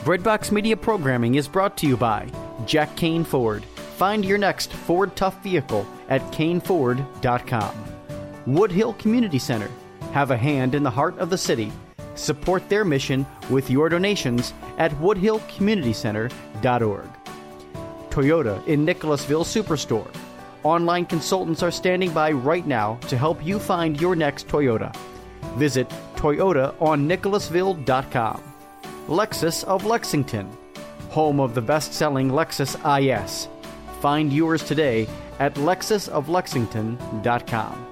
Breadbox Media programming is brought to you by Jack Kane Ford. Find your next Ford Tough vehicle at caneford.com. Woodhill Community Center. Have a hand in the heart of the city. Support their mission with your donations at woodhillcommunitycenter.org. Toyota in Nicholasville Superstore. Online consultants are standing by right now to help you find your next Toyota. Visit toyotaonnicholasville.com. Lexus of Lexington, home of the best-selling Lexus IS. Find yours today at lexusoflexington.com.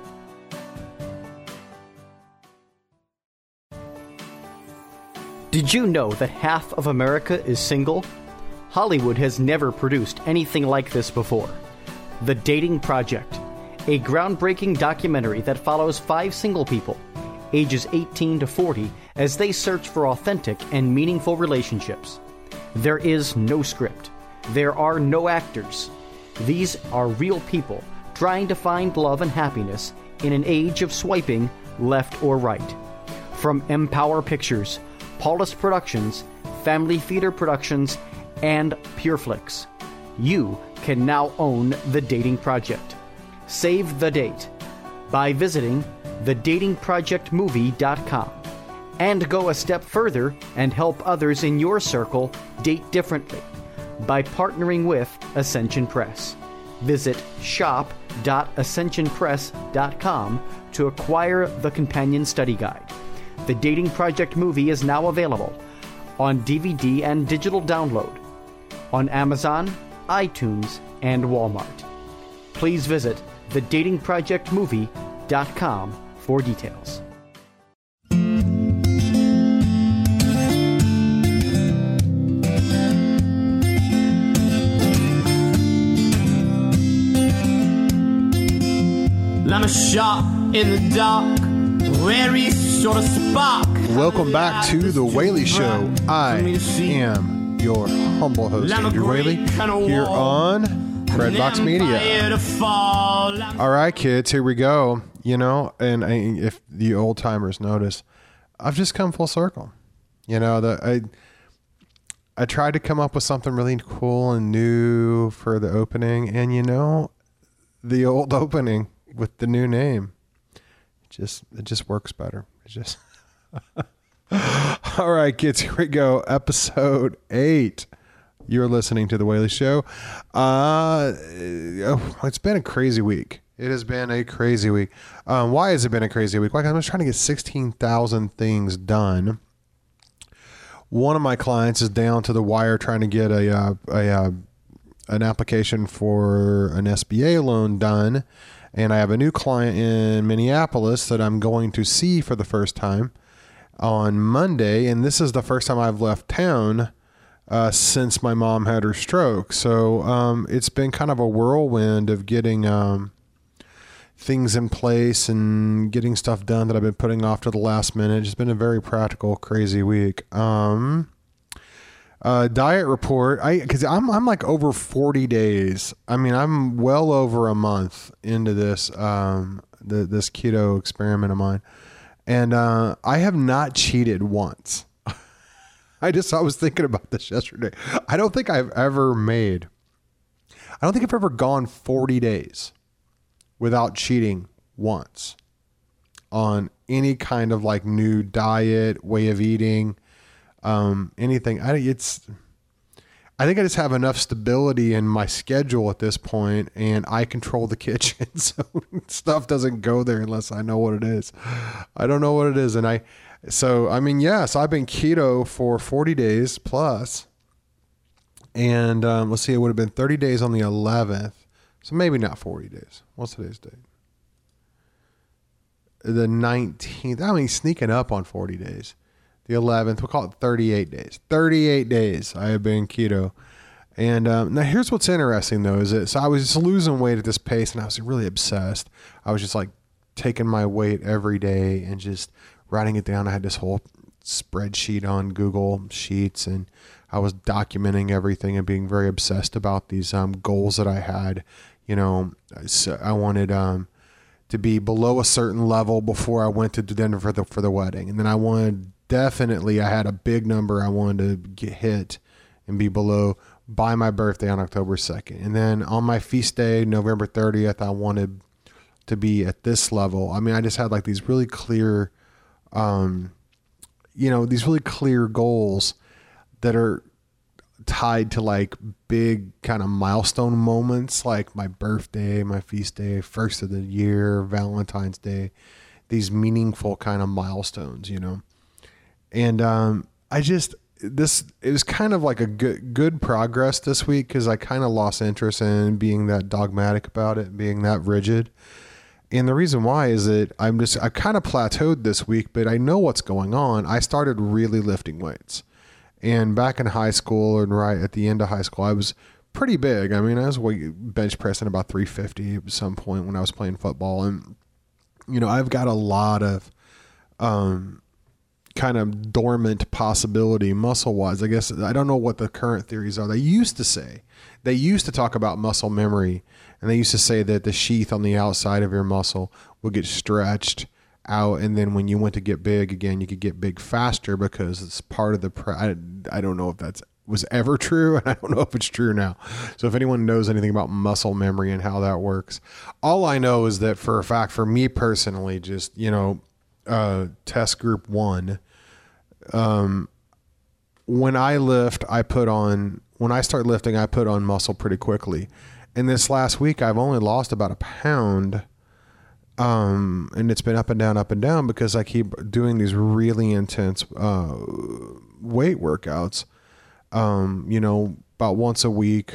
Did you know that half of America is single? Hollywood has never produced anything like this before. The Dating Project, a groundbreaking documentary that follows 5 single people, ages 18 to 40, as they search for authentic and meaningful relationships. There is no script. There are no actors. These are real people trying to find love and happiness in an age of swiping left or right. From Empower Pictures, Paulus Productions, Family Theater Productions, and PureFlix, you can now own The Dating Project. Save the date by visiting thedatingprojectmovie.com and go a step further and help others in your circle date differently by partnering with Ascension Press. Visit shop.ascensionpress.com to acquire the companion study guide. The Dating Project movie is now available on DVD and digital download on Amazon, iTunes, and Walmart. Please visit thedatingprojectmovie.com for details. I'm a shot in the dark, wary sort of spark. Welcome back to The Whaley Show. I am your humble host, Andrew Whaley, here on Breadbox Media. All right, kids, here we go. You know, and if the old timers notice, I've just come full circle. You know, I tried to come up with something really cool and new for the opening, and you know, the old opening with the new name, it just works better. It just all right, kids, here we go. Episode 8. You're listening to The Whaley Show. It's been a crazy week. It has been a crazy week. Why has it been a crazy week? Like, I'm just trying to get 16,000 things done. One of my clients is down to the wire trying to get an application for an SBA loan done. And I have a new client in Minneapolis that I'm going to see for the first time on Monday. And this is the first time I've left town since my mom had her stroke. So it's been kind of a whirlwind of getting things in place and getting stuff done that I've been putting off to the last minute. It's been a very practical, crazy week. Diet report. Because I'm like over 40 days. I mean, I'm well over a month into this this keto experiment of mine, and I have not cheated once. I was thinking about this yesterday. I don't think I've ever gone 40 days without cheating once on any kind of like new diet, way of eating, anything. I think I just have enough stability in my schedule at this point, and I control the kitchen, so stuff doesn't go there unless I know what it is. I don't know what it is, and I've been keto for 40 days plus, and let's see, it would have been 30 days on the 11th, so maybe not 40 days. What's today's date? The 19th. I mean, sneaking up on 40 days. The 11th, we'll call it 38 days. 38 days I have been keto. And now here's what's interesting, though, so I was just losing weight at this pace, and I was really obsessed. I was just like taking my weight every day and just writing it down. I had this whole spreadsheet on Google Sheets, and I was documenting everything and being very obsessed about these goals that I had. You know, so I wanted to be below a certain level before I went to Denver for the wedding, and then I wanted definitely I had a big number I wanted to get hit and be below by my birthday on October 2nd. And then on my feast day, November 30th, I wanted to be at this level. I mean, I just had like these really clear, these really clear goals that are tied to like big kind of milestone moments, like my birthday, my feast day, first of the year, Valentine's Day, these meaningful kind of milestones, and it was kind of like a good progress this week, because I kind of lost interest in being that dogmatic about it, being that rigid. And the reason why is that I kind of plateaued this week, but I know what's going on. I started really lifting weights. And back in high school, and right at the end of high school, I was pretty big. I mean, I was bench pressing about 350 at some point when I was playing football. And, I've got a lot of kind of dormant possibility muscle-wise. I guess I don't know what the current theories are. They used to talk about muscle memory, and they used to say that the sheath on the outside of your muscle would get stretched out, and then when you went to get big again, you could get big faster because it's part of the I don't know if that's was ever true, and I don't know if it's true now. So if anyone knows anything about muscle memory and how that works, all I know is that for a fact, for me personally, just test group 1, when I start lifting, I put on muscle pretty quickly. And this last week, I've only lost about a pound. And it's been up and down because I keep doing these really intense, weight workouts, about once a week,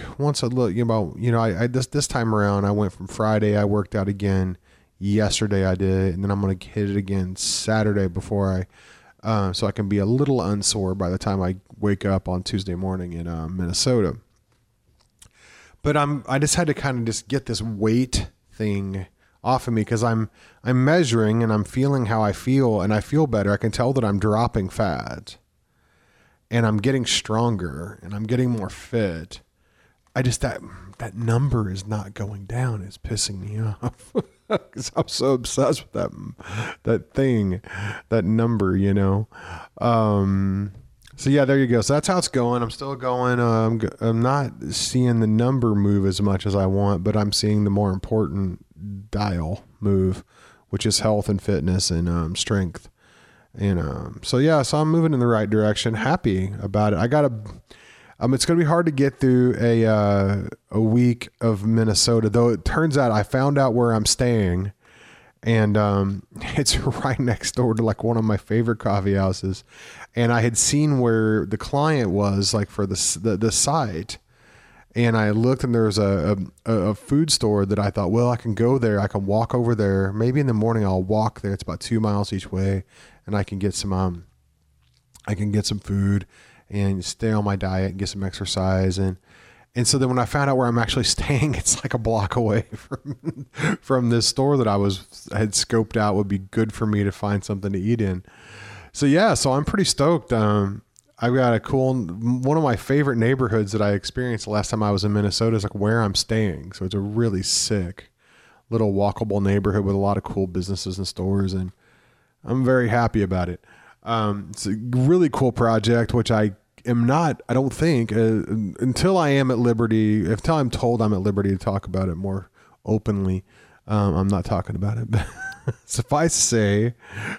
this time around, I went from Friday, I worked out again. Yesterday I did, and then I'm going to hit it again Saturday before so I can be a little unsore by the time I wake up on Tuesday morning in Minnesota. But I just had to kind of just get this weight thing off of me, because I'm measuring and I'm feeling how I feel, and I feel better. I can tell that I'm dropping fat, and I'm getting stronger, and I'm getting more fit. That number is not going down. It's pissing me off because I'm so obsessed with that number, So yeah, there you go. So that's how it's going. I'm still going. I'm not seeing the number move as much as I want, but I'm seeing the more important dial move, which is health and fitness and strength. And so I'm moving in the right direction. Happy about it. It's going to be hard to get through a week of Minnesota, though. It turns out I found out where I'm staying, and it's right next door to like one of my favorite coffee houses. And I had seen where the client was, like for the site. And I looked, and there was a food store that I thought, well, I can go there. I can walk over there. Maybe in the morning I'll walk there. It's about 2 miles each way, and I can get some food and stay on my diet and get some exercise. And so then when I found out where I'm actually staying, it's like a block away from this store that I had scoped out would be good for me to find something to eat in. So I'm pretty stoked. I've got one of my favorite neighborhoods that I experienced the last time I was in Minnesota is like where I'm staying. So it's a really sick little walkable neighborhood with a lot of cool businesses and stores, and I'm very happy about it. It's a really cool project, which I don't think, until I'm told I'm at liberty to talk about it more openly. I'm not talking about it, but suffice to say,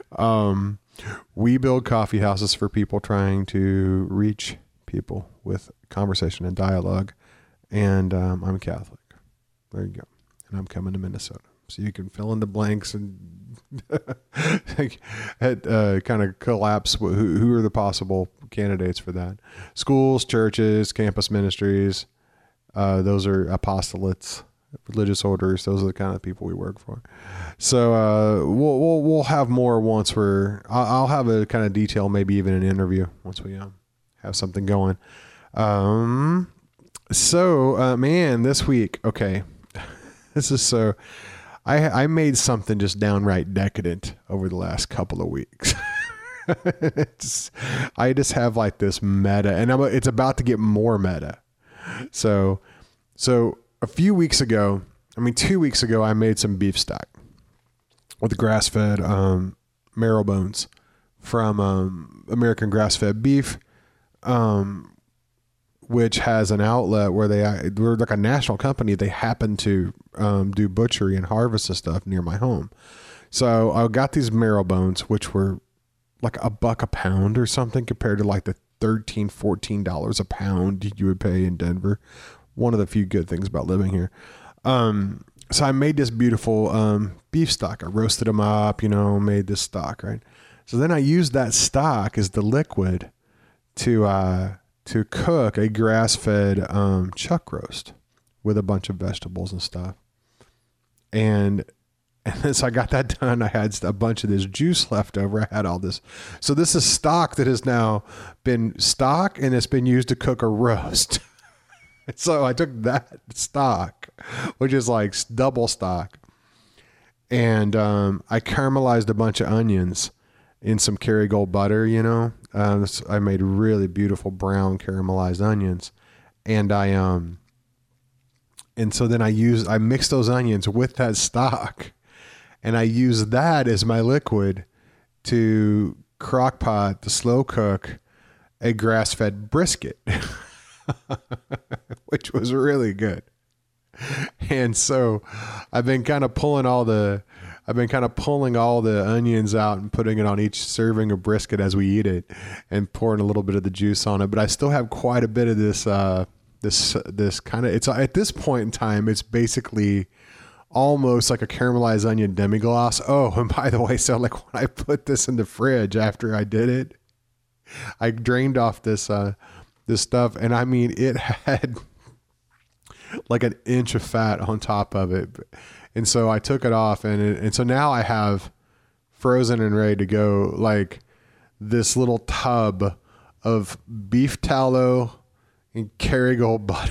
we build coffee houses for people trying to reach people with conversation and dialogue. And I'm Catholic. There you go. And I'm coming to Minnesota. So you can fill in the blanks and kind of collapse who are the possible candidates for that. Schools, churches, campus ministries. Those are apostolates, religious orders. Those are the kind of people we work for. So we'll have more once I'll have a kind of detail, maybe even an interview once we have something going. Man, this week, okay, this is so. I made something just downright decadent over the last couple of weeks. I just have like this meta, and it's about to get more meta. So a few weeks ago, 2 weeks ago, I made some beef stock with grass-fed marrow bones from American Grass-Fed Beef, which has an outlet where we're like a national company. They happen to do butchery and harvest and stuff near my home. So I got these marrow bones, which were like $1 a pound or something compared to like the $13, $14 a pound you would pay in Denver. One of the few good things about living here. So I made this beautiful beef stock. I roasted them up, made this stock, right? So then I used that stock as the liquid to cook a grass-fed chuck roast with a bunch of vegetables and stuff. And so I got that done. I had a bunch of this juice left over. I had all this. So this is stock that has now been stock and it's been used to cook a roast. So I took that stock, which is like double stock, and I caramelized a bunch of onions in some Kerrygold butter, I made really beautiful brown caramelized onions. And so then I mixed those onions with that stock, and I used that as my liquid to crock-pot, to slow cook a grass-fed brisket, which was really good. And so I've been kind of pulling all the onions out and putting it on each serving of brisket as we eat it, and pouring a little bit of the juice on it. But I still have quite a bit of this kind of, it's at this point in time, it's basically almost like a caramelized onion demi-glace. Oh, and by the way, so like when I put this in the fridge after I did it, I drained off this stuff, and I mean, it had like an inch of fat on top of it. And so I took it off, and so now I have frozen and ready to go, like this little tub of beef tallow and Kerrygold butter,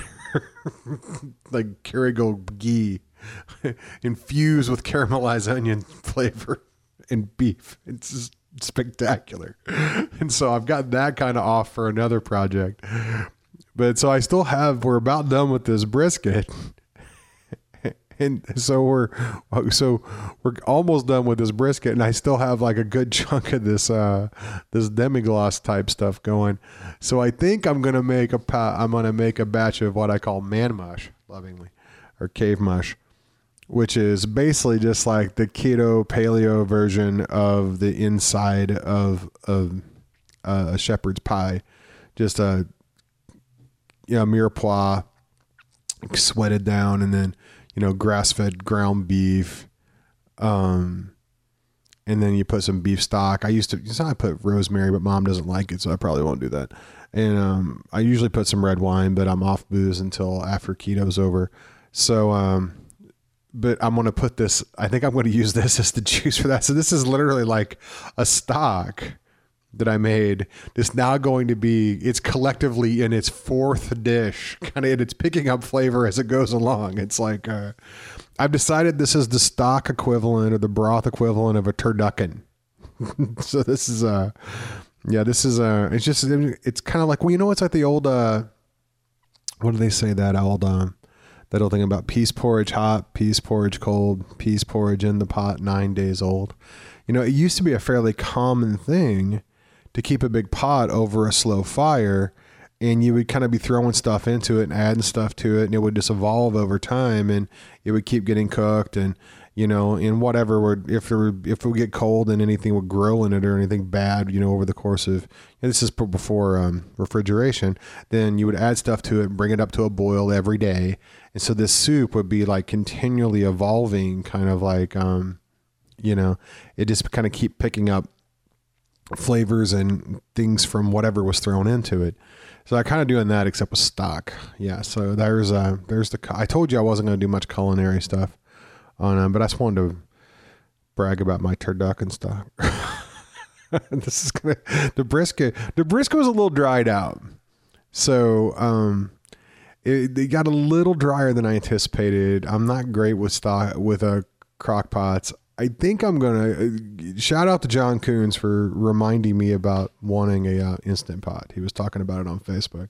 like Kerrygold ghee, infused with caramelized onion flavor and beef. It's just spectacular. And so I've got that kind of off for another project. But so we're about done with this brisket. And so we're almost done with this brisket, and I still have like a good chunk of this demi-glace type stuff going. So I think I'm gonna make a batch of what I call man mush, lovingly, or cave mush, which is basically just like the keto paleo version of the inside of a shepherd's pie, just a mirepoix sweated down, and then grass-fed ground beef, and then you put some beef stock. I put rosemary, but Mom doesn't like it, so I probably won't do that. And I usually put some red wine, but I'm off booze until after keto's over. So, but I'm going to put this, I think I'm going to use this as the juice for that. So this is literally like a stock that I made. It's now going to be, it's collectively in its fourth dish, kind of, and it's picking up flavor as it goes along. It's like, I've decided this is the stock equivalent or the broth equivalent of a turducken. So this is it's kind of like, well, it's like the old, what do they say, that old thing about peas porridge hot, peas porridge cold, peas porridge in the pot 9 days old. It used to be a fairly common thing to keep a big pot over a slow fire, and you would kind of be throwing stuff into it and adding stuff to it, and it would just evolve over time, and it would keep getting cooked, and in whatever if it would get cold and anything would grow in it or anything bad, over the course of, this is before refrigeration, then you would add stuff to it, bring it up to a boil every day, and so this soup would be like continually evolving, kind of like it just kind of keep picking up flavors and things from whatever was thrown into it. So I kind of doing that, except with stock. Yeah. So I told you I wasn't going to do much culinary stuff on, but I just wanted to brag about my turducken stock. The brisket was a little dried out. So, it got a little drier than I anticipated. I'm not great with crock pots. I think I'm going to shout out to John Coons for reminding me about wanting a Instant Pot. He was talking about it on Facebook.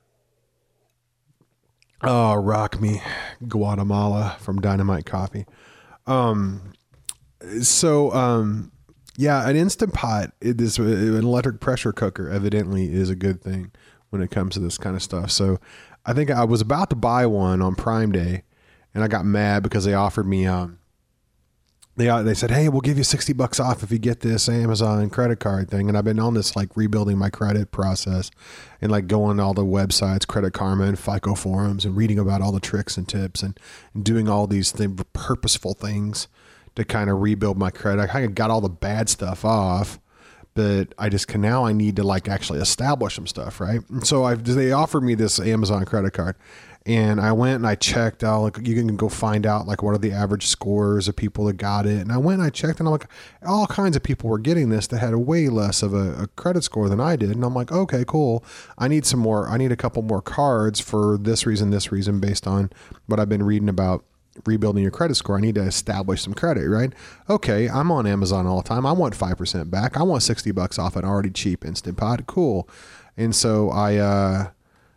Oh, rock me, Guatemala from Dynamite Coffee. So Yeah, an Instant Pot, an electric pressure cooker, evidently is a good thing when it comes to this kind of stuff. So I think I was about to buy one on Prime Day, and I got mad because they offered me. They said, "Hey, we'll give you $60 off if you get this Amazon credit card thing." And I've been on this like rebuilding my credit process, and like going to all the websites, Credit Karma and FICO forums, and reading about all the tricks and tips, and doing all these purposeful things to kind of rebuild my credit. I kind of got all the bad stuff off, but I need to like actually establish some stuff, right? And so they offered me this Amazon credit card, and I went and I checked out, like you can go find out like what are the average scores of people that got it. And I went and I checked, and I'm like, all kinds of people were getting this that had a way less of a credit score than I did. And I'm like, okay, cool. I need a couple more cards for this reason, based on what I've been reading about rebuilding your credit score. I need to establish some credit, right? Okay, I'm on Amazon all the time. I want 5% back. I want $60 off an already cheap Instant Pot. Cool. And so I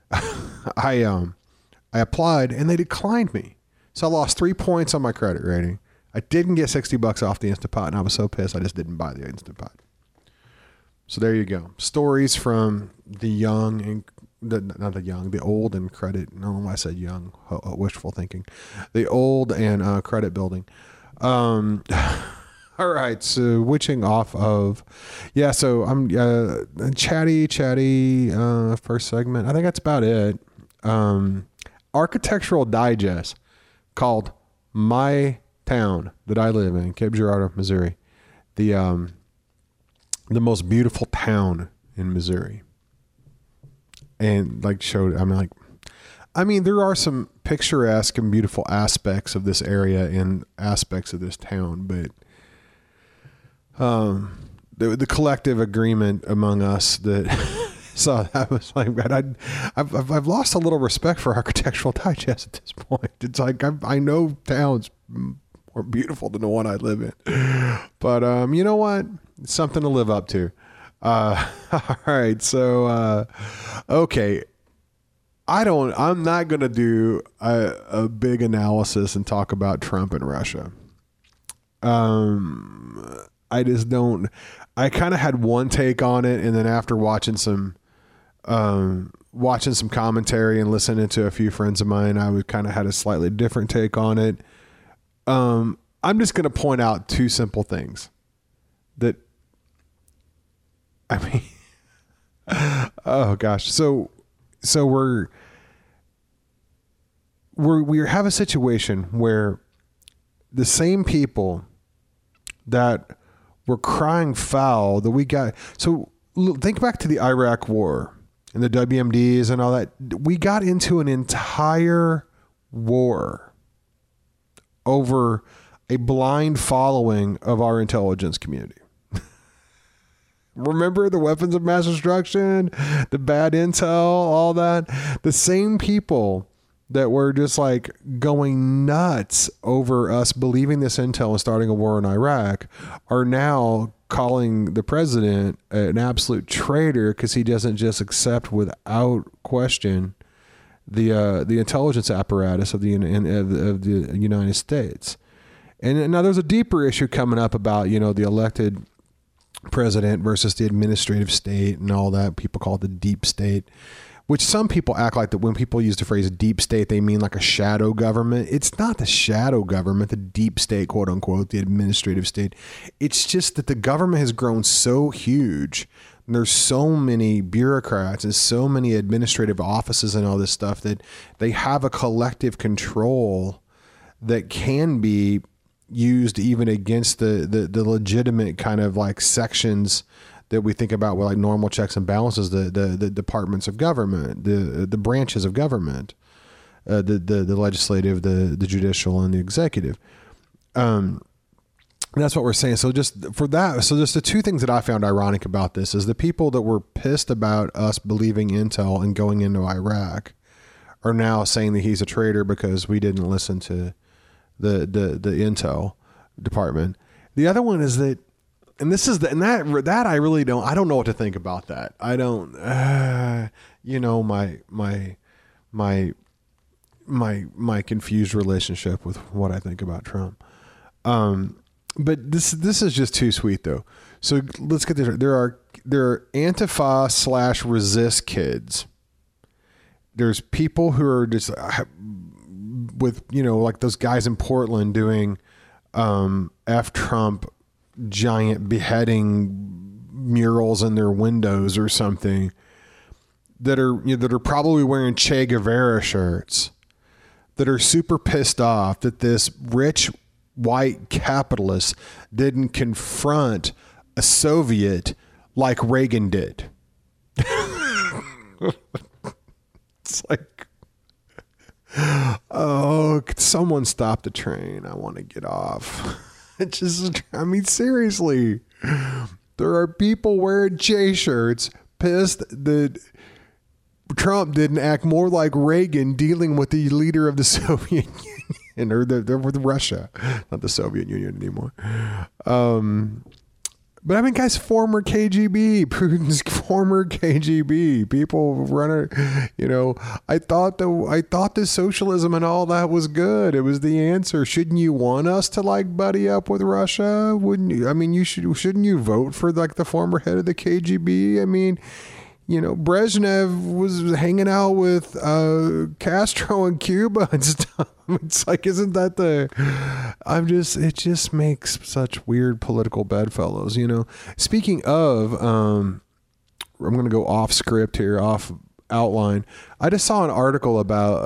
applied, and they declined me. So I lost 3 points on my credit rating. I didn't get $60 off the Instant Pot, and I was so pissed I just didn't buy the Instant Pot. So there you go. Stories from the young and the old and credit. No, I said young, wishful thinking. The old and credit building. All right. So switching off of, so I'm chatty first segment. I think that's about it. Architectural Digest called My Town that I live in, Cape Girardeau, Missouri. The most beautiful town in Missouri. And like there are some picturesque and beautiful aspects of this area and aspects of this town, but the collective agreement among us that saw that was like, I've lost a little respect for Architectural Digest at this point. It's like I know towns more beautiful than the one I live in, but you know what? It's something to live up to. All right. So, okay. I'm not going to do a big analysis and talk about Trump and Russia. I just don't, I kind of had one take on it. And then after watching some commentary and listening to a few friends of mine, I would kind of had a slightly different take on it. I'm just going to point out two simple things that, oh gosh. So we have a situation where the same people that were crying foul that we got. So think back to the Iraq war and the WMDs and all that. We got into an entire war over a blind following of our intelligence community. Remember the weapons of mass destruction, the bad intel, all that? The same people that were just like going nuts over us believing this intel and starting a war in Iraq are now calling the president an absolute traitor because he doesn't just accept without question the intelligence apparatus of the United States. And now there's a deeper issue coming up about, the elected president versus the administrative state and all that. People call it the deep state, which some people act like that when people use the phrase deep state, they mean like a shadow government. It's not the shadow government, the deep state, quote unquote, the administrative state. It's just that the government has grown so huge. And there's so many bureaucrats and so many administrative offices and all this stuff that they have a collective control that can be used even against the legitimate kind of like sections that we think about with like normal checks and balances, the departments of government, the branches of government, the legislative, the judicial, and the executive. That's what we're saying. So just for that, so just the two things that I found ironic about this is the people that were pissed about us believing intel and going into Iraq are now saying that he's a traitor because we didn't listen to the intel department. The other one is that, and this is that I really don't know what to think about that. I don't, my confused relationship with what I think about Trump. But this is just too sweet though. So let's get this. There are Antifa/resist kids. There's people who are just with, like those guys in Portland doing F Trump giant beheading murals in their windows or something, that are probably wearing Che Guevara shirts, that are super pissed off that this rich white capitalist didn't confront a Soviet like Reagan did. It's like, oh, could someone stop the train? I want to get off. Seriously, there are people wearing Che shirts pissed that Trump didn't act more like Reagan dealing with the leader of the Soviet Union, or they're with Russia, not the Soviet Union anymore. But guys, former KGB, Putin's former KGB people running, I thought the socialism and all that was good. It was the answer. Shouldn't you want us to buddy up with Russia? Wouldn't you? Shouldn't you vote for the former head of the KGB? Brezhnev was hanging out with Castro in Cuba and stuff. It's like, isn't that it just makes such weird political bedfellows, Speaking of, I'm going to go off script here, off outline. I just saw an article about,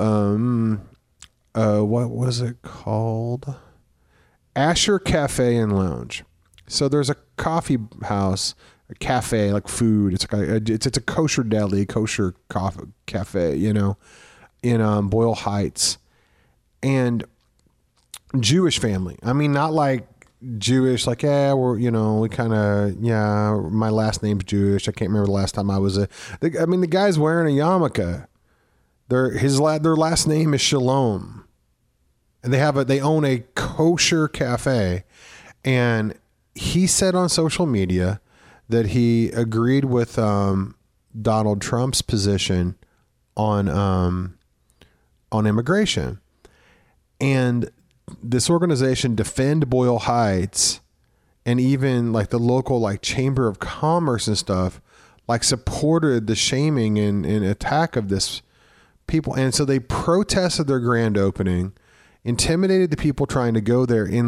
what was it called? Asher Cafe and Lounge. So there's a coffee house, a cafe, like food. It's like it's a kosher deli, kosher coffee cafe, in Boyle Heights, and Jewish family. Not like Jewish, like, we kind of, my last name's Jewish. I can't remember the last time I was the guy's wearing a yarmulke. Their last name is Shalom, and they own a kosher cafe, and he said on social media that he agreed with Donald Trump's position on immigration. And this organization, Defend Boyle Heights, and even the local Chamber of Commerce and stuff, supported the shaming and attack of this people. And so they protested their grand opening, intimidated the people trying to go there, and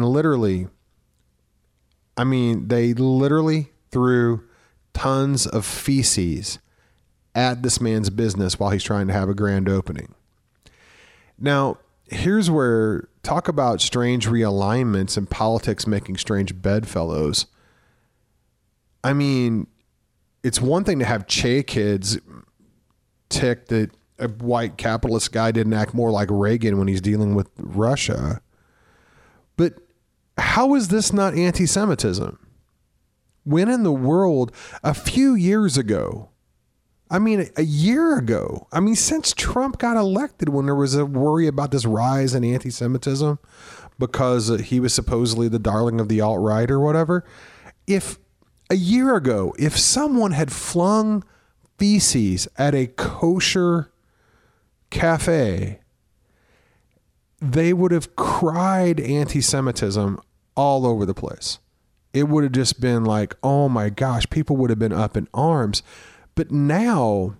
they literally threw tons of feces at this man's business while he's trying to have a grand opening. Now, here's where, talk about strange realignments and politics making strange bedfellows. It's one thing to have Che kids tick that a white capitalist guy didn't act more like Reagan when he's dealing with Russia. But how is this not anti-Semitism? When in the world, a few years ago, a year ago, since Trump got elected, when there was a worry about this rise in anti-Semitism because he was supposedly the darling of the alt-right or whatever, if a year ago, if someone had flung feces at a kosher cafe, they would have cried anti-Semitism all over the place. It would have just been like, oh my gosh, people would have been up in arms. But now,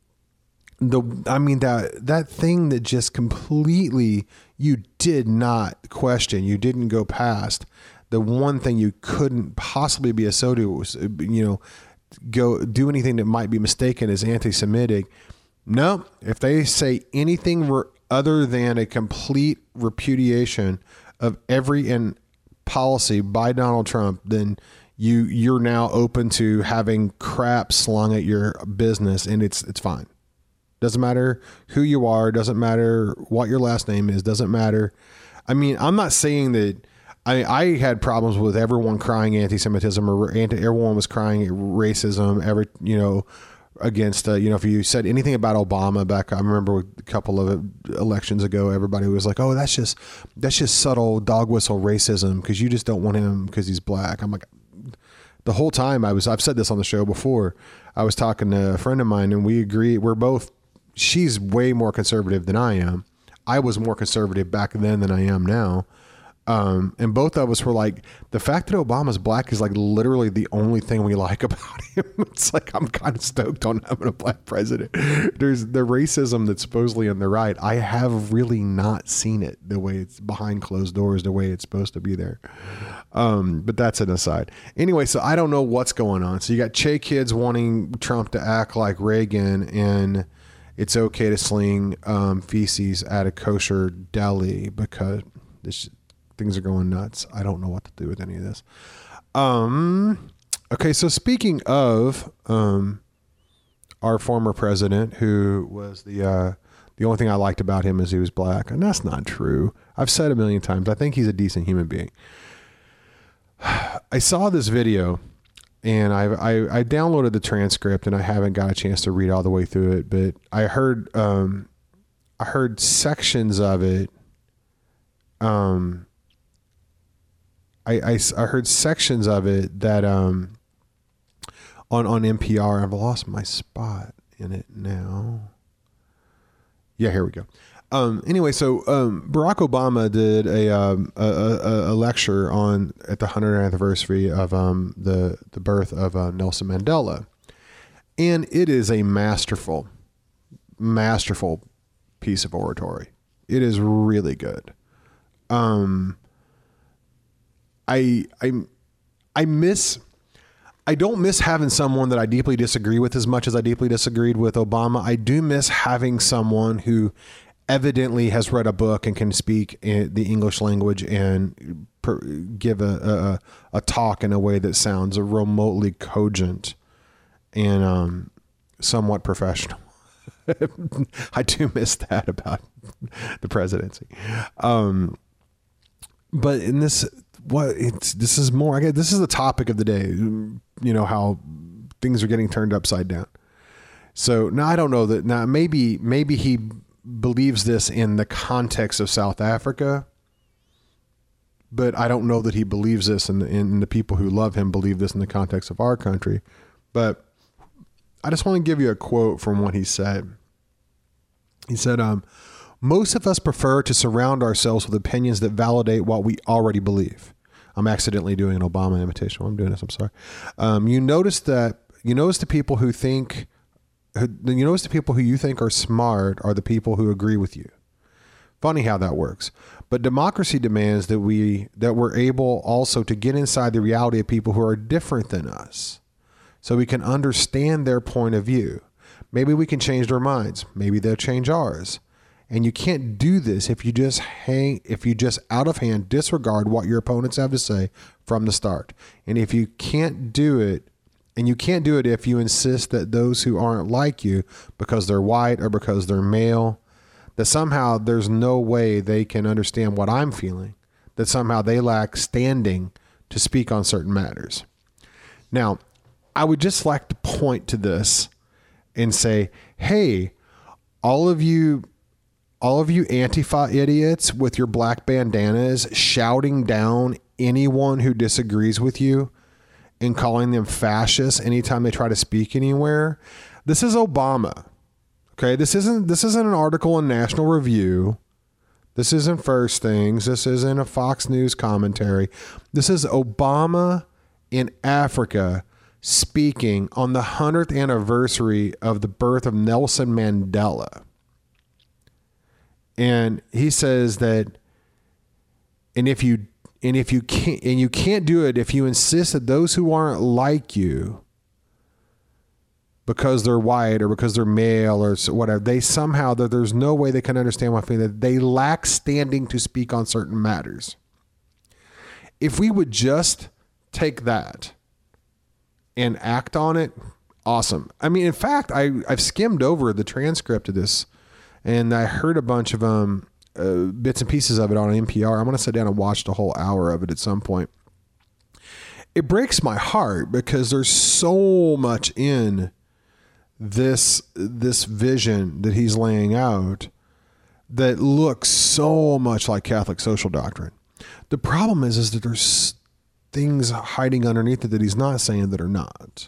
that thing that just completely you did not question, you didn't go past, the one thing you couldn't possibly be associated with was, go do anything that might be mistaken as anti-Semitic. No, if they say anything other than a complete repudiation of every policy by Donald Trump, then you're now open to having crap slung at your business, and it's fine. Doesn't matter who you are, doesn't matter what your last name is, doesn't matter. I'm not saying that I had problems with everyone crying anti-Semitism or everyone was crying racism against, if you said anything about Obama back, I remember a couple of elections ago, everybody was like, oh, that's just subtle dog whistle racism because you just don't want him because he's black. I'm like, the whole time I've said this on the show before, I was talking to a friend of mine and we agree. She's way more conservative than I am. I was more conservative back then than I am now. And both of us were like, the fact that Obama's black is like literally the only thing we like about him. It's like, I'm kind of stoked on having a black president. There's the racism that's supposedly on the right. I have really not seen it the way it's behind closed doors, the way it's supposed to be there. But that's an aside. Anyway, so I don't know what's going on. So you got Che kids wanting Trump to act like Reagan, and it's okay to sling feces at a kosher deli because things are going nuts. I don't know what to do with any of this. Okay, so speaking of our former president, who was the only thing I liked about him is he was black, and that's not true. I've said a million times, I think he's a decent human being. I saw this video, and I downloaded the transcript, and I haven't got a chance to read all the way through it, but I heard sections of it. I heard sections of it that on NPR. I've lost my spot in it now. Yeah, here we go. Anyway, so Barack Obama did a lecture at the 100th anniversary of the birth of Nelson Mandela, and it is a masterful piece of oratory. It is really good. I don't miss having someone that I deeply disagree with as much as I deeply disagreed with Obama. I do miss having someone who evidently has read a book and can speak the English language and give a talk in a way that sounds remotely cogent and somewhat professional. I do miss that about the presidency. But in this, this is more, I guess this is the topic of the day, you know, how things are getting turned upside down. So now I don't know that now maybe he believes this in the context of South Africa, but I don't know that he believes this and the people who love him believe this in the context of our country. But I just want to give you a quote from what he said. He said, most of us prefer to surround ourselves with opinions that validate what we already believe. I'm accidentally doing an Obama imitation while I'm doing this. I'm sorry. You notice the people who you think are smart are the people who agree with you. Funny how that works. But democracy demands that we're able also to get inside the reality of people who are different than us, so we can understand their point of view. Maybe we can change their minds. Maybe they'll change ours. And you can't do this if you just out of hand disregard what your opponents have to say from the start. And if you can't do it, if you insist that those who aren't like you because they're white or because they're male, that somehow there's no way they can understand what I'm feeling, that somehow they lack standing to speak on certain matters. Now, I would just like to point to this and say, hey, all of you Antifa idiots with your black bandanas shouting down anyone who disagrees with you and calling them fascists anytime they try to speak anywhere. This is Obama. Okay. This isn't an article in National Review. This isn't First Things. This isn't a Fox News commentary. This is Obama in Africa speaking on the 100th anniversary of the birth of Nelson Mandela. And he says that, and you can't do it if you insist that those who aren't like you, because they're white or because they're male or whatever, that there's no way they can understand what I mean, that they lack standing to speak on certain matters. If we would just take that and act on it, awesome. I mean, in fact, I've skimmed over the transcript of this, and I heard a bunch of bits and pieces of it on NPR. I'm going to sit down and watch the whole hour of it at some point. It breaks my heart because there's so much in this vision that he's laying out that looks so much like Catholic social doctrine. The problem is that there's things hiding underneath it that he's not saying that are not.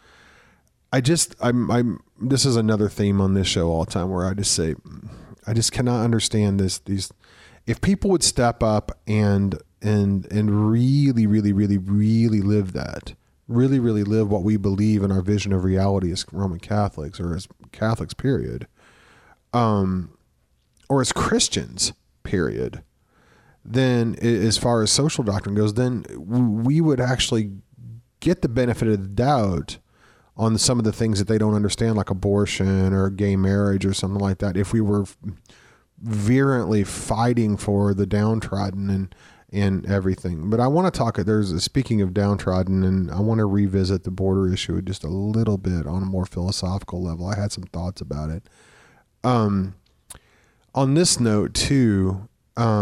This is another theme on this show all the time where I just say, I just cannot understand this. If people would step up and and really, really, really, really live that. Really, really live what we believe in our vision of reality as Roman Catholics, or as Catholics, period. Or as Christians, period. Then as far as social doctrine goes, then we would actually get the benefit of the doubt on some of the things that they don't understand, like abortion or gay marriage or something like that, if we were virulently fighting for the downtrodden and everything. But I want to talk, speaking of downtrodden, and I want to revisit the border issue just a little bit on a more philosophical level. I had some thoughts about it. On this note too,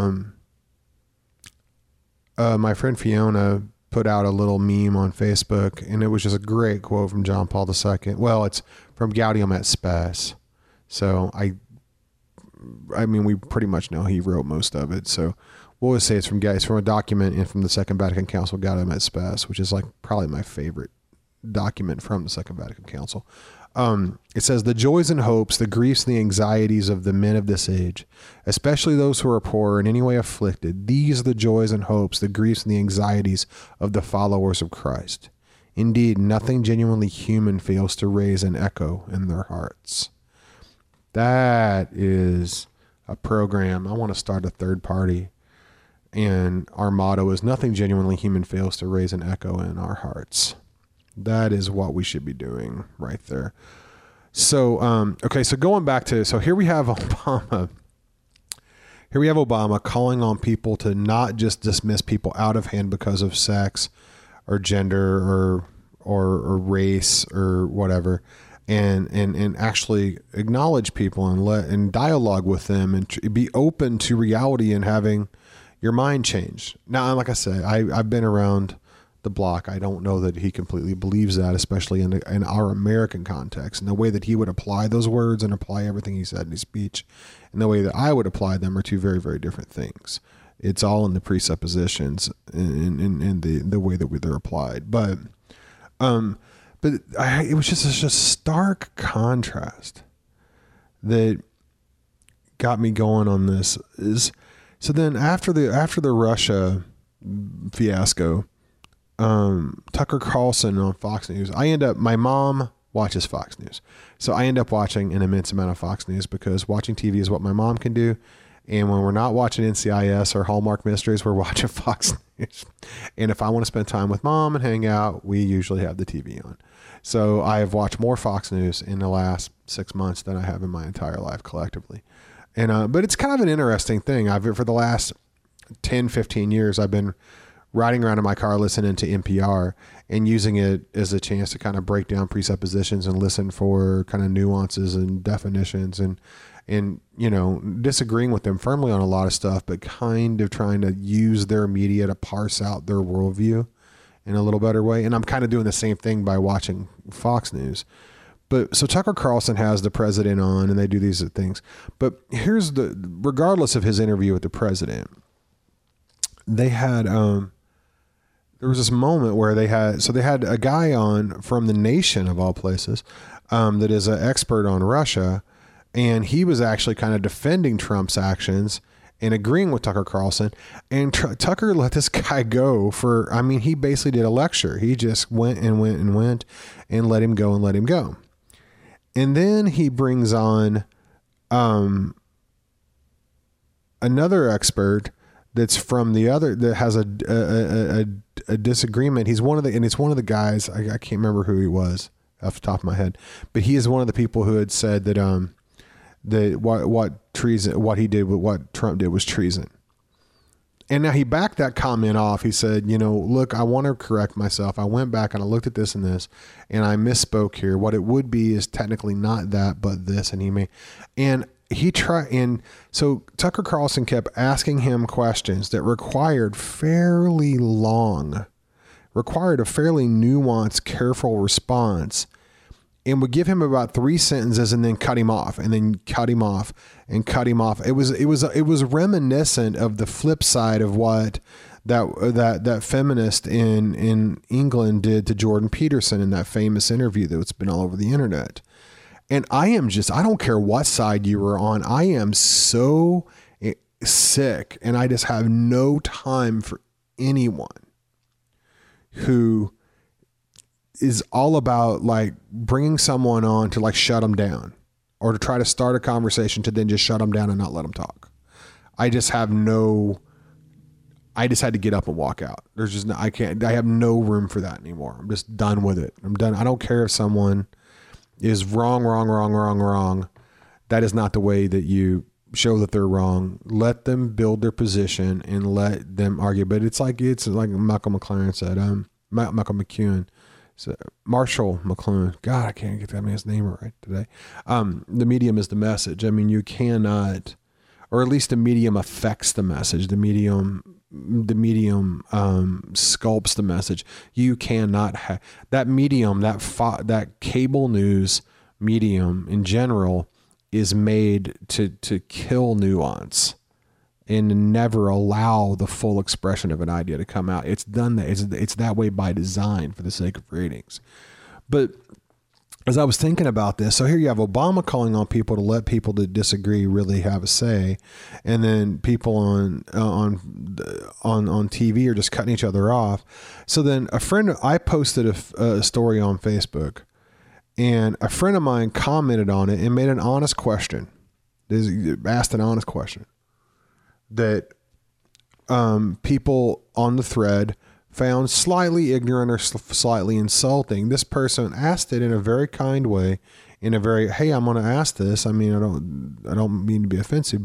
my friend Fiona put out a little meme on Facebook, and it was just a great quote from John Paul II. Well, it's from Gaudium et Spes. So I mean, we pretty much know he wrote most of it. So we'll always say it's from a document and from the Second Vatican Council, Gaudium et Spes, which is like probably my favorite document from the Second Vatican Council. It says, the joys and hopes, the griefs and the anxieties of the men of this age, especially those who are poor and in any way afflicted, these are the joys and hopes, the griefs and the anxieties of the followers of Christ. Indeed, nothing genuinely human fails to raise an echo in their hearts. That is a program. I want to start a third party. And our motto is, nothing genuinely human fails to raise an echo in our hearts. That is what we should be doing right there. So, okay. So going back to, so here we have Obama. Here we have Obama calling on people to not just dismiss people out of hand because of sex or gender or race or whatever, and actually acknowledge people and dialogue with them and be open to reality and having your mind change. Now, like I said, I've been around the block. I don't know that he completely believes that, especially in our American context, and the way that he would apply those words and apply everything he said in his speech and the way that I would apply them are two very, very different things. It's all in the presuppositions in the way that they're applied. But it was just such a stark contrast that got me going on this. So then after the Russia fiasco, Tucker Carlson on Fox News, my mom watches Fox News. So I end up watching an immense amount of Fox News because watching TV is what my mom can do. And when we're not watching NCIS or Hallmark Mysteries, we're watching Fox News. And if I want to spend time with mom and hang out, we usually have the TV on. So I have watched more Fox News in the last 6 months than I have in my entire life collectively. And, but it's kind of an interesting thing. For the last 10, 15 years, I've been riding around in my car listening to NPR and using it as a chance to kind of break down presuppositions and listen for kind of nuances and definitions and disagreeing with them firmly on a lot of stuff, but kind of trying to use their media to parse out their worldview in a little better way. And I'm kind of doing the same thing by watching Fox News. But so Tucker Carlson has the president on and they do these things. But regardless of his interview with the president, they had, there was this moment where they had a guy on from The Nation of all places, that is an expert on Russia. And he was actually kind of defending Trump's actions and agreeing with Tucker Carlson. And Tucker let this guy go he basically did a lecture. He just went and let him go. And then he brings on another expert that's from that has a disagreement. It's one of the guys, I can't remember who he was off the top of my head, but he is one of the people who had said that what he did with what Trump did was treason. And now he backed that comment off. He said, look, I want to correct myself. I went back and I looked at this and this, and I misspoke here. What it would be is technically not that, but this. And so Tucker Carlson kept asking him questions that required a fairly nuanced, careful response, and would give him about 3 sentences and then cut him off and then cut him off and cut him off. It was reminiscent of the flip side of what that feminist in England did to Jordan Peterson in that famous interview that's been all over the internet. And I don't care what side you were on. I am so sick and I just have no time for anyone who is all about like bringing someone on to like shut them down or to try to start a conversation to then just shut them down and not let them talk. I just had to get up and walk out. There's just I have no room for that anymore. I'm just done with it. I'm done. I don't care if someone is wrong. That is not the way that you show that they're wrong. Let them build their position and let them argue. But it's like Malcolm McLaren said, Malcolm McEwen, so Marshall McLuhan. God, I can't get that man's name right today. The medium is the message. I mean, you cannot, or at least the medium affects the message. The medium sculpts the message. You cannot have that medium, that cable news medium in general is made to kill nuance and never allow the full expression of an idea to come out. It's done that. It's that way by design for the sake of ratings. But as I was thinking about this, so here you have Obama calling on people to let people that disagree really have a say, and then people on TV are just cutting each other off. So then I posted a story on Facebook, and a friend of mine commented on it and made an honest question. Asked an honest question that people on the thread found slightly ignorant or slightly insulting. This person asked it in a very kind way, in a very, hey, I'm going to ask this. I mean, I don't mean to be offensive,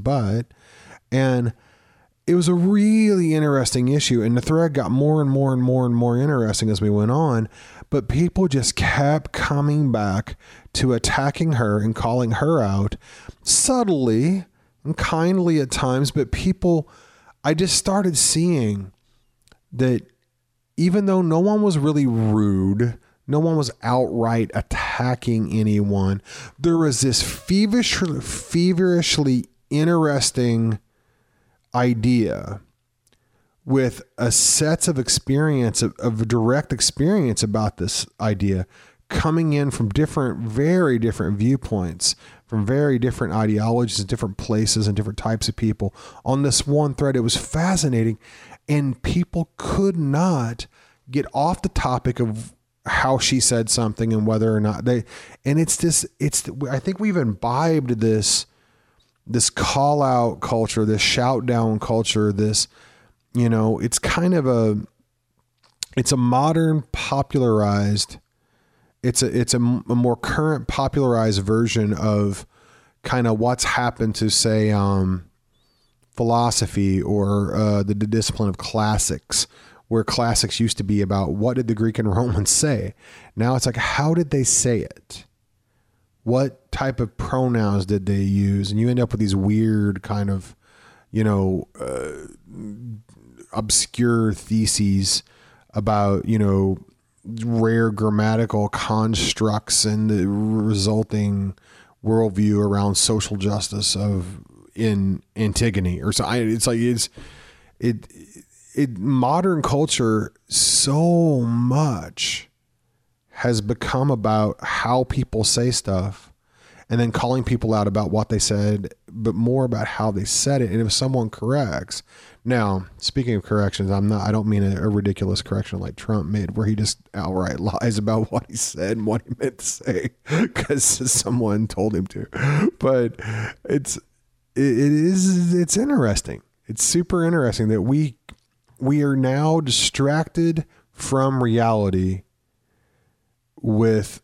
and it was a really interesting issue. And the thread got more and more and more and more interesting as we went on, but people just kept coming back to attacking her and calling her out subtly and kindly at times. But I just started seeing that even though no one was really rude, no one was outright attacking anyone, there was this feverishly interesting idea with a set of experience, of direct experience about this idea coming in from very different viewpoints, from very different ideologies, different places, and different types of people on this one thread. It was fascinating, and people could not get off the topic of how she said something and whether or not I think we've imbibed this call out culture, this shout down culture, this, it's kind of it's a modern popularized, it's a more current popularized version of kind of what's happened to say, philosophy or the discipline of classics, where classics used to be about what did the Greek and Romans say. Now it's like, how did they say it? What type of pronouns did they use? And you end up with these weird kind of, obscure theses about, rare grammatical constructs and the resulting worldview around social justice in Antigone or so. Modern culture so much has become about how people say stuff and then calling people out about what they said, but more about how they said it. And if someone corrects, now speaking of corrections, I don't mean a ridiculous correction like Trump made, where he just outright lies about what he said and what he meant to say because someone told him to. But it's interesting. It's super interesting that we are now distracted from reality with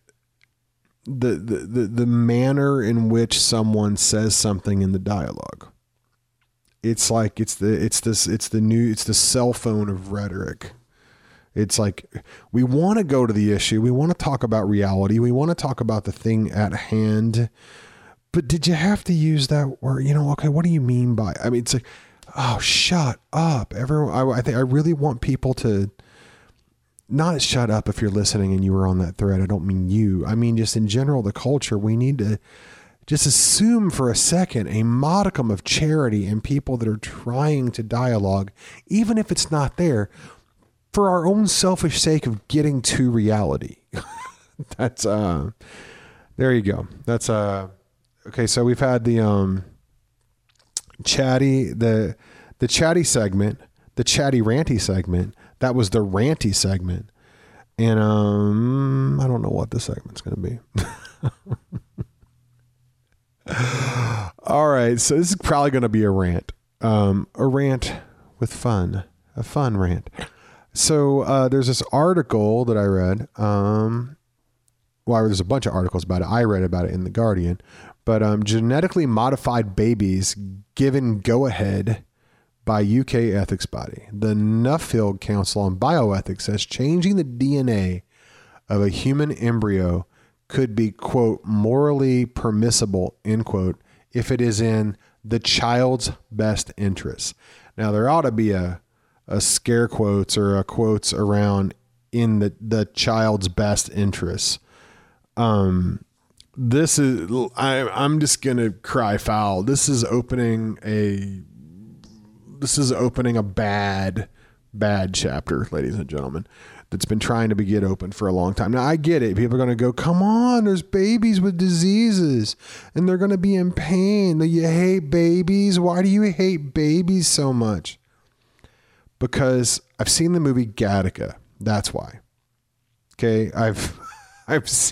the manner in which someone says something in the dialogue. It's like it's the cell phone of rhetoric. It's like we want to go to the issue, we want to talk about reality, we want to talk about the thing at hand, but did you have to use that word? Okay, what do you mean by? I mean, it's like, oh, shut up, everyone. I think I really want people to not shut up if you're listening and you were on that thread. I don't mean you. I mean, just in general, the culture, we need to just assume for a second a modicum of charity in people that are trying to dialogue, even if it's not there, for our own selfish sake of getting to reality. That's, there you go. That's, okay. So we've had the chatty segment, the chatty ranty segment. That was the ranty segment. And I don't know what the segment's going to be. All right. So this is probably going to be a rant. A rant with fun. A fun rant. So there's this article that I read. Well, there's a bunch of articles about it. I read about it in The Guardian. But genetically modified babies given go-ahead by UK ethics body. The Nuffield Council on Bioethics says changing the DNA of a human embryo could be, quote, morally permissible, end quote, if it is in the child's best interest. Now, there ought to be a scare quotes or a quotes around in the child's best interests. This is, I'm just going to cry foul. This is opening a bad chapter, ladies and gentlemen, that's been trying to get open for a long time. Now, I get it. People are going to go, come on, there's babies with diseases and they're going to be in pain. You hate babies. Why do you hate babies so much? Because I've seen the movie Gattaca. That's why. Okay. Because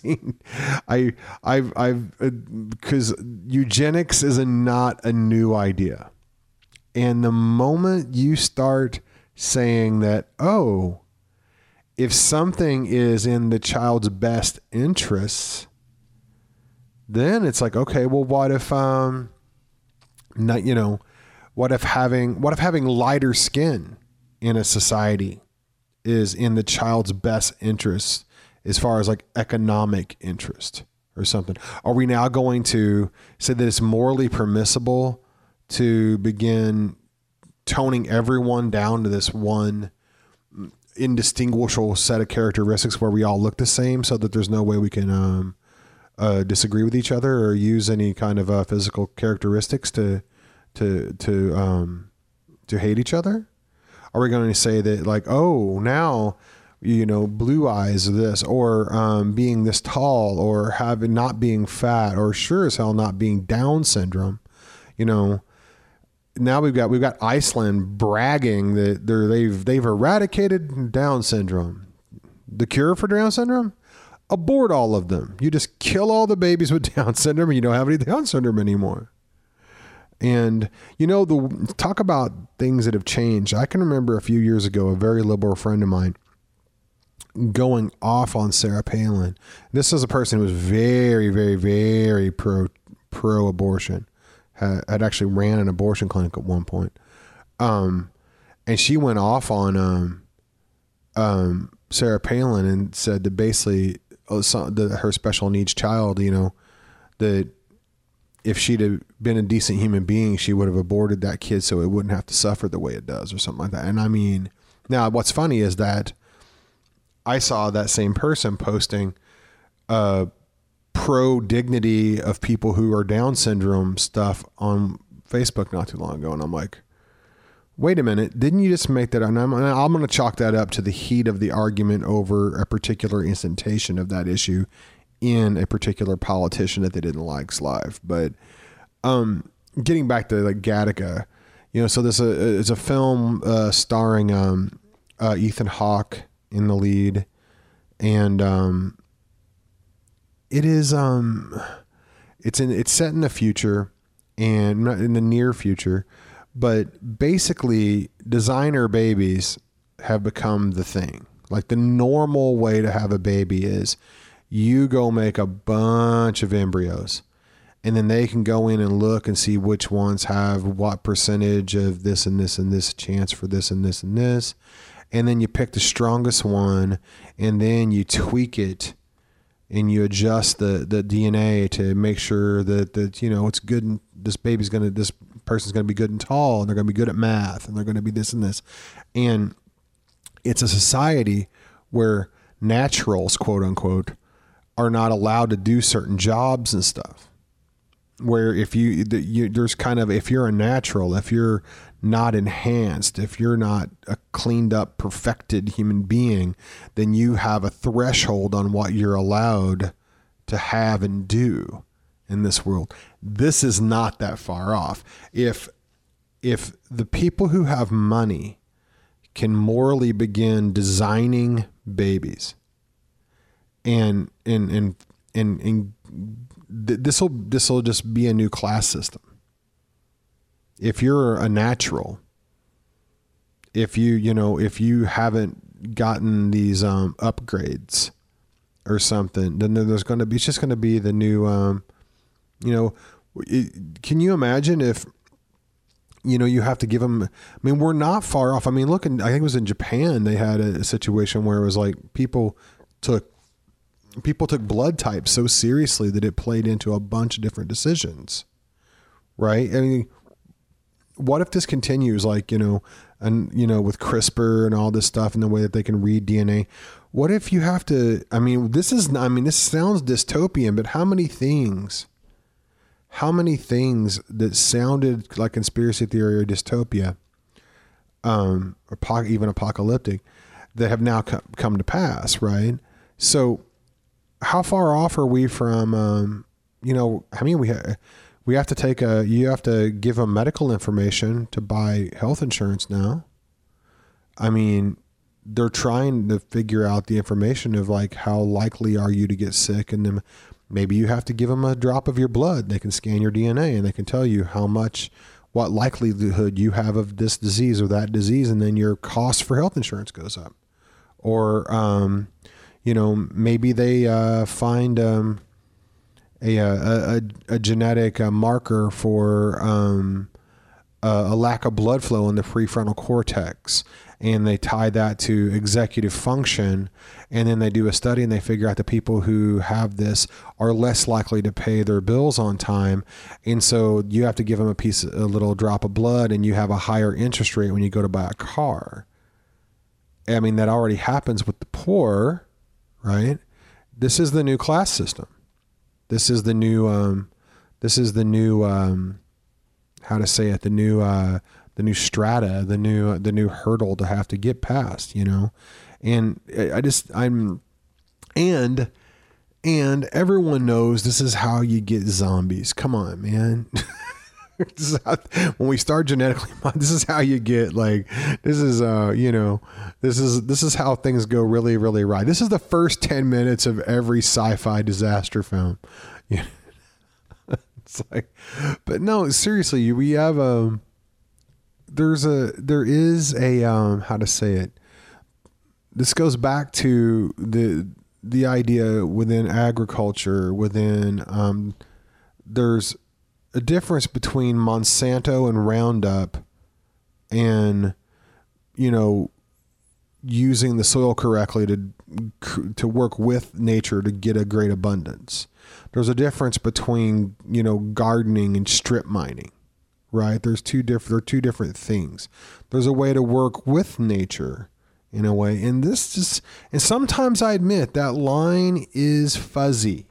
eugenics is not a new idea. And the moment you start saying that, oh, if something is in the child's best interests, then it's like, okay, well, what if having lighter skin in a society is in the child's best interests as far as like economic interest or something? Are we now going to say that it's morally permissible to begin toning everyone down to this one indistinguishable set of characteristics where we all look the same, so that there's no way we can disagree with each other or use any kind of physical characteristics to hate each other? Are we going to say that, like, oh, now, blue eyes or this, or being this tall, or not being fat, or sure as hell not being Down syndrome? Now we've got Iceland bragging that they've eradicated Down syndrome. The cure for Down syndrome? Abort all of them. You just kill all the babies with Down syndrome and you don't have any Down syndrome anymore. And, talk about things that have changed. I can remember a few years ago, a very liberal friend of mine going off on Sarah Palin. This is a person who was very, very, very pro-abortion. Had actually ran an abortion clinic at one point. And she went off on Sarah Palin and said that basically her special needs child, that if she'd have been a decent human being, she would have aborted that kid so it wouldn't have to suffer the way it does or something like that. And I mean, now what's funny is that I saw that same person posting pro dignity of people who are Down syndrome stuff on Facebook not too long ago. And I'm like, wait a minute, didn't you just make that? And I'm going to chalk that up to the heat of the argument over a particular instantation of that issue in a particular politician that they didn't like's life. But getting back to like Gattaca, so this is a film starring Ethan Hawke in the lead, and it is it's set in the future and not in the near future, but basically designer babies have become the thing. Like the normal way to have a baby is you go make a bunch of embryos and then they can go in and look and see which ones have what percentage of this and this and this chance for this and this and this. And then you pick the strongest one and then you tweak it and you adjust the DNA to make sure that it's good. And this person's going to be good and tall, and they're going to be good at math, and they're going to be this and this. And it's a society where naturals, quote unquote, are not allowed to do certain jobs and stuff. Where if you're a natural, if you're not enhanced, if you're not a cleaned up, perfected human being, then you have a threshold on what you're allowed to have and do in this world. This is not that far off. If the people who have money can morally begin designing babies. And this will just be a new class system. If you're a natural, if you haven't gotten these upgrades or something, then it's just going to be the new, can you imagine if, you have to give them, I mean, we're not far off. I mean, I think it was in Japan, they had a situation where it was like people took blood types so seriously that it played into a bunch of different decisions. Right. I mean, what if this continues with CRISPR and all this stuff and the way that they can read DNA? What if you have to, this sounds dystopian, but how many things that sounded like conspiracy theory or dystopia, or even apocalyptic, that have now come to pass, right? So how far off are we from, we have to you have to give them medical information to buy health insurance now. I mean, they're trying to figure out the information of like, how likely are you to get sick? And then maybe you have to give them a drop of your blood. They can scan your DNA and they can tell you what likelihood you have of this disease or that disease. And then your cost for health insurance goes up. Or, maybe they find a genetic marker for a lack of blood flow in the prefrontal cortex, and they tie that to executive function, and then they do a study and they figure out the people who have this are less likely to pay their bills on time, and so you have to give them a little drop of blood, and you have a higher interest rate when you go to buy a car. I mean, that already happens with the poor, right? This is the new class system. This is the new, how to say it, the new strata, the new hurdle to have to get past, and everyone knows this is how you get zombies. Come on, man. When we start genetically, this is how you get this is how things go really, really right. This is the first 10 minutes of every sci-fi disaster film. It's like, but no, seriously, we have there is a how to say it. This goes back to the idea within agriculture, there's a difference between Monsanto and Roundup and, using the soil correctly to work with nature to get a great abundance. There's a difference between, gardening and strip mining, right? They're two different things. There's a way to work with nature in a way. And and sometimes I admit that line is fuzzy.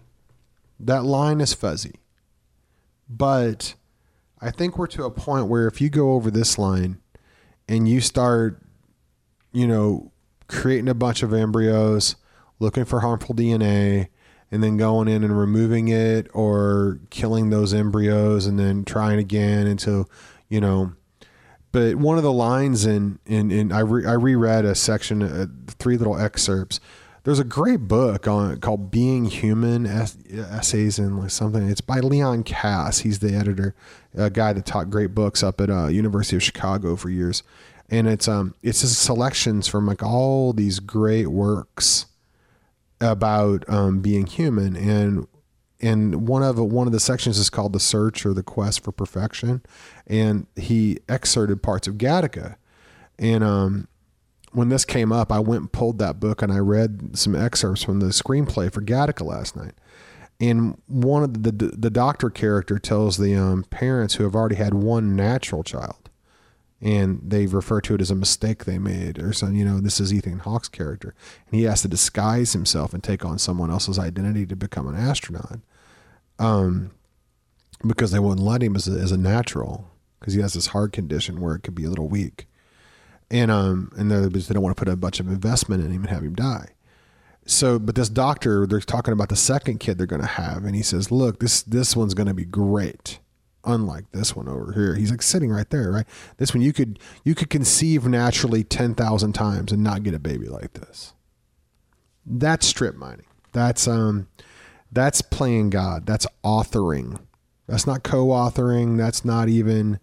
But I think we're to a point where if you go over this line and you start, creating a bunch of embryos, looking for harmful DNA, and then going in and removing it or killing those embryos and then trying again until, but one of the lines I reread a section, 3 little excerpts. There's a great book called Being Human, Essays and something. It's by Leon Kass. He's the editor, a guy that taught great books up at University of Chicago for years. And it's just selections from all these great works about being human. And one of the sections is called The Search or the Quest for Perfection. And he excerpted parts of Gattaca. And when this came up, I went and pulled that book and I read some excerpts from the screenplay for Gattaca last night. And one of the doctor character tells the parents who have already had one natural child, and they refer to it as a mistake they made or something. This is Ethan Hawke's character, and he has to disguise himself and take on someone else's identity to become an astronaut, because they wouldn't let him as a natural, because he has this heart condition where it could be a little weak. And they don't want to put a bunch of investment in him and have him die. So, but this doctor, they're talking about the second kid they're going to have. And he says, look, this one's going to be great. unlike this one over here. He's like sitting right there, right? This one you could conceive naturally 10,000 times and not get a baby like this. That's strip mining. That's playing God. That's authoring. That's not co-authoring. That's not even,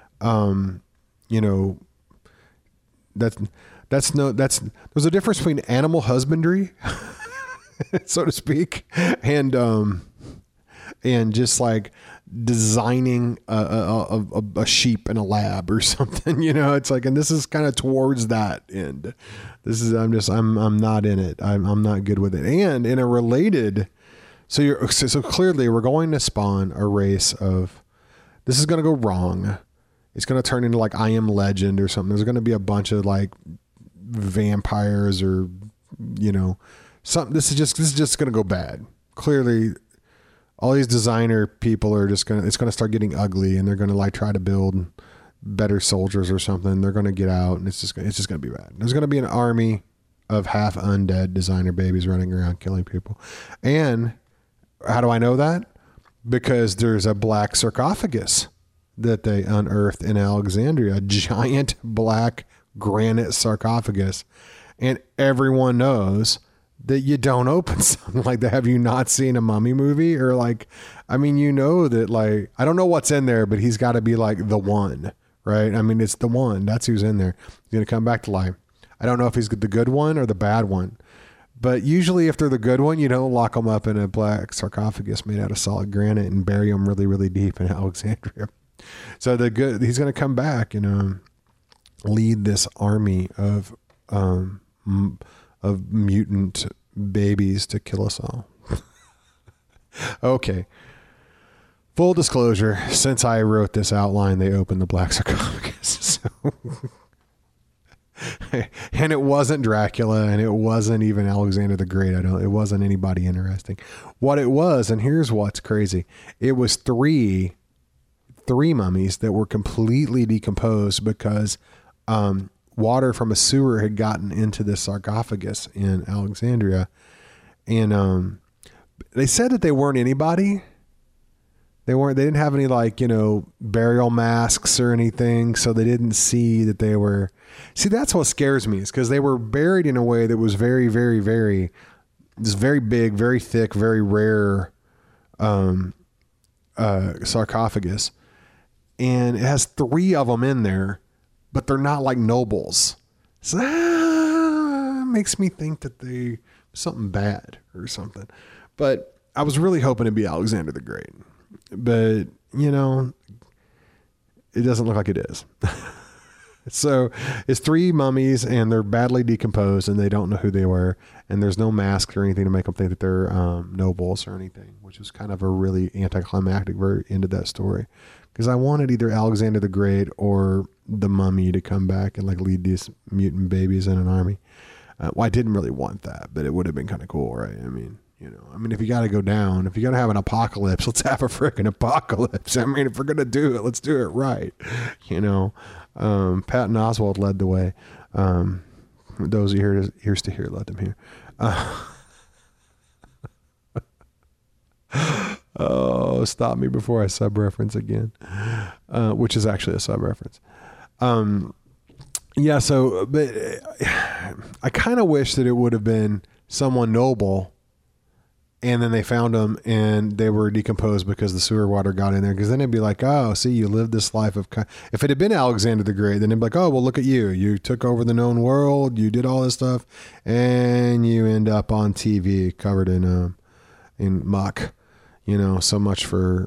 there's a difference between animal husbandry, so to speak, and just like designing a sheep in a lab or something, it's like, and this is kind of towards that end. I'm not in it. I'm not good with it. And in a related, so clearly we're going to spawn a race of, this is going to go wrong. It's going to turn into like I Am Legend or something. There's going to be a bunch of like vampires or, something. This is just going to go bad. Clearly all these designer people are it's going to start getting ugly, and they're going to like try to build better soldiers or something. They're going to get out, and it's just going to be bad. There's going to be an army of half undead designer babies running around killing people. And how do I know that? Because there's a black sarcophagus that they unearthed in Alexandria, a giant black granite sarcophagus. And everyone knows that you don't open something like that. Have you not seen a mummy movie? Or like, I mean, that like, I don't know what's in there, but he's got to be like the one, right? I mean, it's the one. That's who's in there. He's going to come back to life. I don't know if he's the good one or the bad one. But usually if they're the good one, you don't lock them up in a black sarcophagus made out of solid granite and bury them really, really deep in Alexandria. So he's going to come back and lead this army of mutant babies to kill us all. Okay. Full disclosure, since I wrote this outline, they opened the black sarcophagus. So and it wasn't Dracula, and it wasn't even Alexander the Great. It wasn't anybody interesting. What it was, and here's what's crazy. It was three mummies that were completely decomposed because water from a sewer had gotten into this sarcophagus in Alexandria. And they said that they weren't anybody. They didn't have any like, burial masks or anything. So they didn't see that they were, that's what scares me, is because they were buried in a way that was very, very, very, just very big, very thick, very rare sarcophagus. And it has 3 of them in there, but they're not like nobles. So that makes me think that they something bad or something. But I was really hoping it'd be Alexander the Great. But, it doesn't look like it is. So it's 3 mummies, and they're badly decomposed, and they don't know who they were. And there's no mask or anything to make them think that they're nobles or anything, which is kind of a really anticlimactic very end of that story. Because I wanted either Alexander the Great or the mummy to come back and like lead these mutant babies in an army. Well, I didn't really want that, but it would have been kind of cool, right? I mean, if you got to go down, if you got to have an apocalypse, let's have a freaking apocalypse. I mean, if we're going to do it, let's do it right. Patton Oswalt led the way. Those ears to hear, let them hear. Oh, stop me before I sub-reference again, which is actually a sub-reference. Yeah, so, but I kind of wish that it would have been someone noble, and then they found them and they were decomposed because the sewer water got in there. Because then it'd be like, oh, see, you lived this life of... If it had been Alexander the Great, then it'd be like, oh, well, look at you. You took over the known world. You did all this stuff, and you end up on TV covered in muck. So much for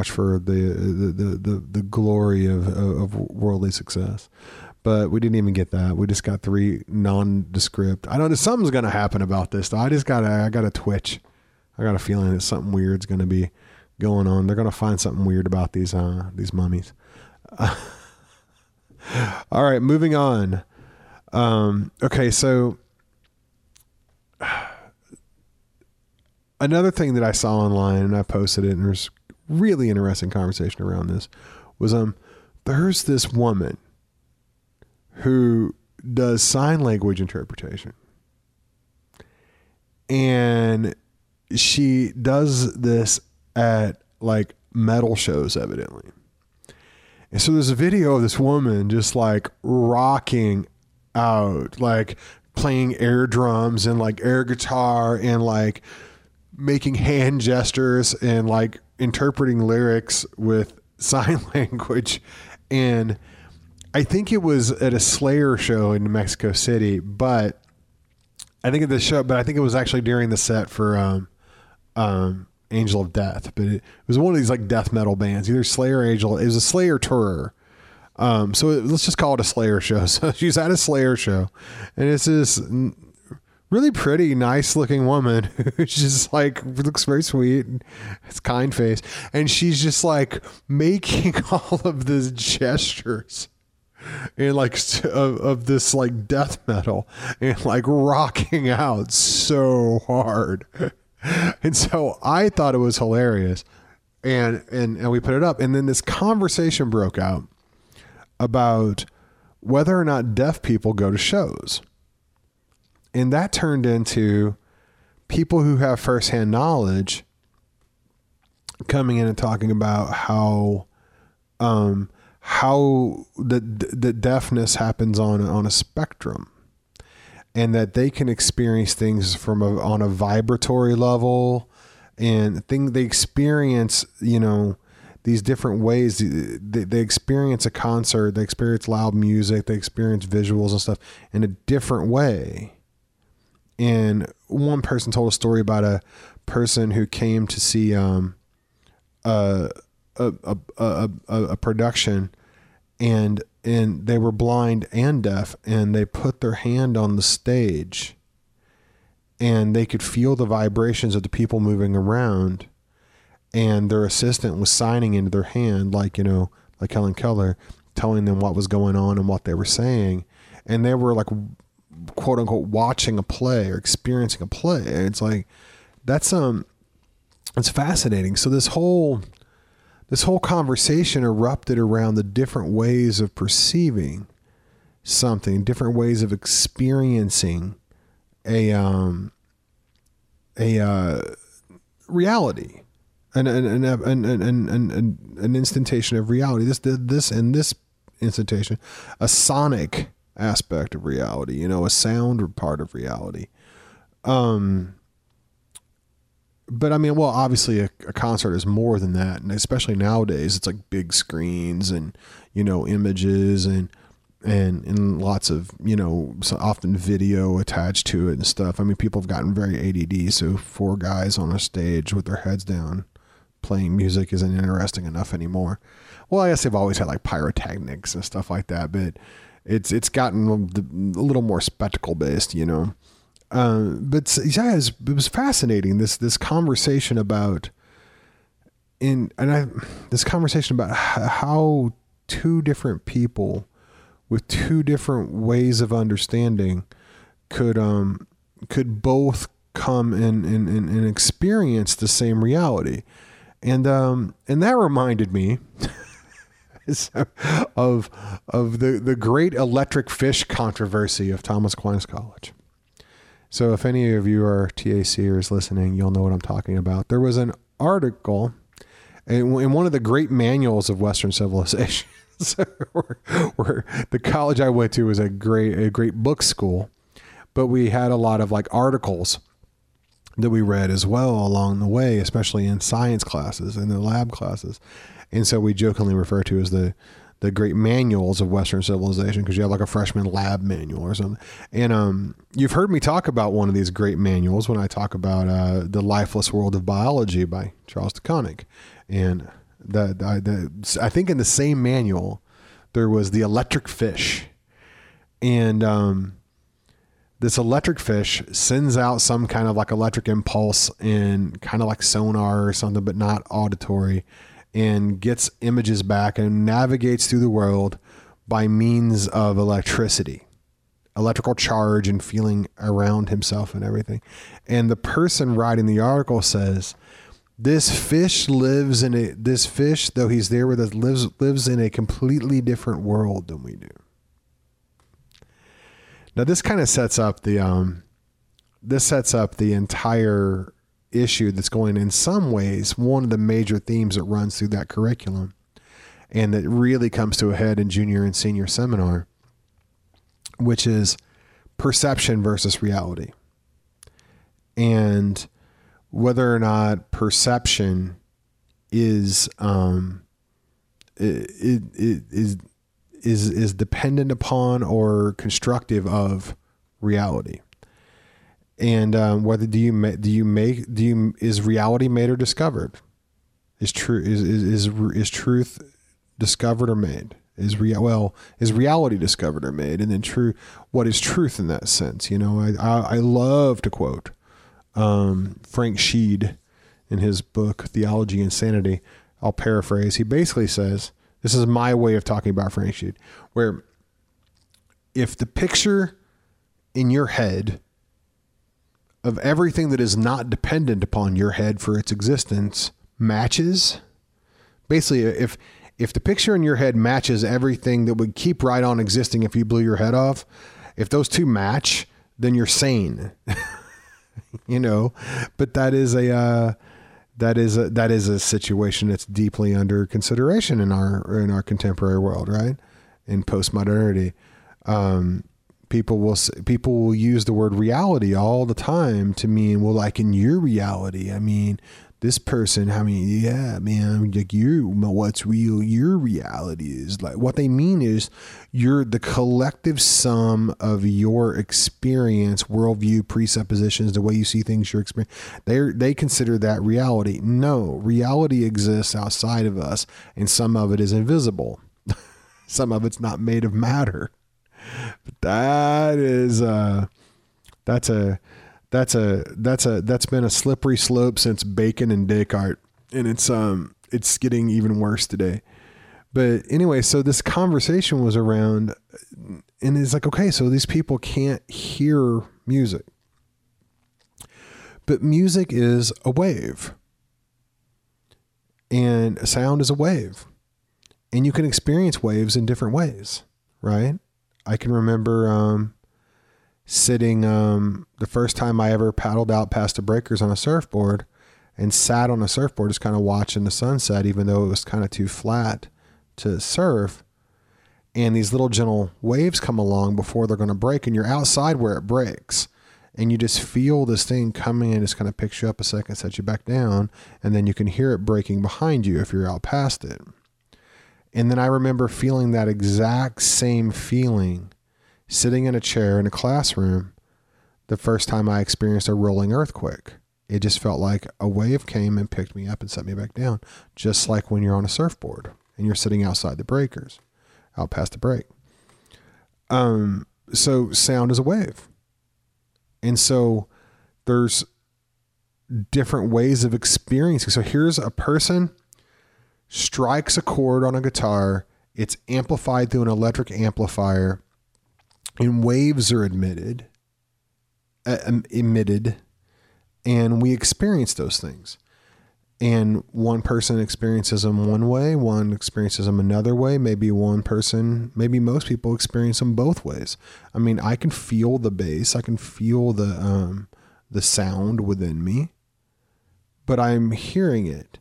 the glory of worldly success. But we didn't even get that. We just got 3 nondescript. I know that something's going to happen about this, though. I got a twitch. I got a feeling that something weird's going to be going on. They're going to find something weird about these mummies. All right, moving on. Okay, so another thing that I saw online, and I posted it, and there's really interesting conversation around this, was there's this woman who does sign language interpretation. And she does this at like metal shows, evidently. And so there's a video of this woman just like rocking out, like playing air drums and like air guitar and like making hand gestures and like interpreting lyrics with sign language. And I think it was at a Slayer show in Mexico City, but I think it was actually during the set for Angel of Death, but it was one of these like death metal bands, either Slayer or Angel. It was a Slayer tour. Let's just call it a Slayer show. So she's at a Slayer show, and it's this really pretty, nice looking woman who just like looks very sweet. It's kind face. And she's just like making all of these gestures and like of this like death metal and like rocking out so hard. And so I thought it was hilarious, and we put it up, and then this conversation broke out about whether or not deaf people go to shows. And that turned into people who have firsthand knowledge coming in and talking about how the deafness happens on a spectrum, and that they can experience things on a vibratory level, and they experience, these different ways. They experience a concert, they experience loud music, they experience visuals and stuff in a different way. And one person told a story about a person who came to see a production, and they were blind and deaf, and they put their hand on the stage and they could feel the vibrations of the people moving around, and their assistant was signing into their hand, like Helen Keller, telling them what was going on and what they were saying. And they were like, quote unquote, watching a play or experiencing a play. And it's like, it's fascinating. So this whole conversation erupted around the different ways of perceiving something, different ways of experiencing a reality, an instantation of reality. This instantation, a sonic aspect of reality, a sound part of reality. But I mean, well, obviously a concert is more than that. And especially nowadays, it's like big screens and, images and lots of, so often video attached to it and stuff. I mean, people have gotten very ADD. So 4 guys on a stage with their heads down playing music isn't interesting enough anymore. Well, I guess they've always had like pyrotechnics and stuff like that, but it's gotten a little more spectacle based, But yeah, it was fascinating. This conversation about how 2 different people with 2 different ways of understanding could both come and experience the same reality, and that reminded me of the great electric fish controversy of Thomas Aquinas College. So if any of you are TACers listening, you'll know what I'm talking about. There was an article in one of the great manuals of Western civilization, where the college I went to was a great book school, but we had a lot of like articles that we read as well along the way, especially in science classes and the lab classes. And so we jokingly refer to as the great manuals of Western civilization, because you have like a freshman lab manual or something. And you've heard me talk about one of these great manuals when I talk about The Lifeless World of Biology by Charles de Koninck. And I think in the same manual there was the electric fish, and this electric fish sends out some kind of like electric impulse and kind of like sonar or something, but not auditory, and gets images back and navigates through the world by means of electricity, electrical charge, and feeling around himself and everything. And the person writing the article says, this fish, though he's there with us, lives in a completely different world than we do. Now this kind of sets up the entire issue that's going, in some ways, one of the major themes that runs through that curriculum. and that really comes to a head in junior and senior seminar, which is perception versus reality. And whether or not perception is is dependent upon or constructive of reality. And whether is reality made or discovered? Is truth discovered or made? Is reality discovered or made? And then what is truth in that sense? You know, I love to quote Frank Sheed in his book Theology and Sanity. I'll paraphrase. He basically says, this is my way of talking about Frank Sheed, where if the picture in your head of everything that is not dependent upon your head for its existence matches, basically if the picture in your head matches everything that would keep right on existing if you blew your head off, if those two match, then you're sane. You know, but that is a situation that's deeply under consideration in our contemporary world, right? In postmodernity, people will use the word reality all the time to mean, well, like in your reality, I mean, this person, I mean, yeah, man, like what's real, your reality is. Like what they mean is you're the collective sum of your experience, worldview, presuppositions, the way you see things, your experience. They consider that reality. No, reality exists outside of us, and some of it is invisible. Some of it's not made of matter. But that's been a slippery slope since Bacon and Descartes, and it's getting even worse today. But anyway, so this conversation was around, and it's like, okay, so these people can't hear music, but music is a wave, and a sound is a wave, and you can experience waves in different ways, right? I can remember sitting the first time I ever paddled out past the breakers on a surfboard and sat on a surfboard just kind of watching the sunset, even though it was kind of too flat to surf. And these little gentle waves come along before they're going to break, and you're outside where it breaks. And you just feel this thing coming and just kind of picks you up a second, sets you back down, and then you can hear it breaking behind you if you're out past it. And then I remember feeling that exact same feeling sitting in a chair in a classroom the first time I experienced a rolling earthquake. It just felt like a wave came and picked me up and set me back down, just like when you're on a surfboard and you're sitting outside the breakers, out past the break. So sound is a wave. And so there's different ways of experiencing. So here's a person strikes a chord on a guitar. It's amplified through an electric amplifier, and waves are emitted, and we experience those things. And one person experiences them one way, one experiences them another way. Maybe one person, maybe most people experience them both ways. I mean, I can feel the bass, I can feel the sound within me, but I'm hearing it.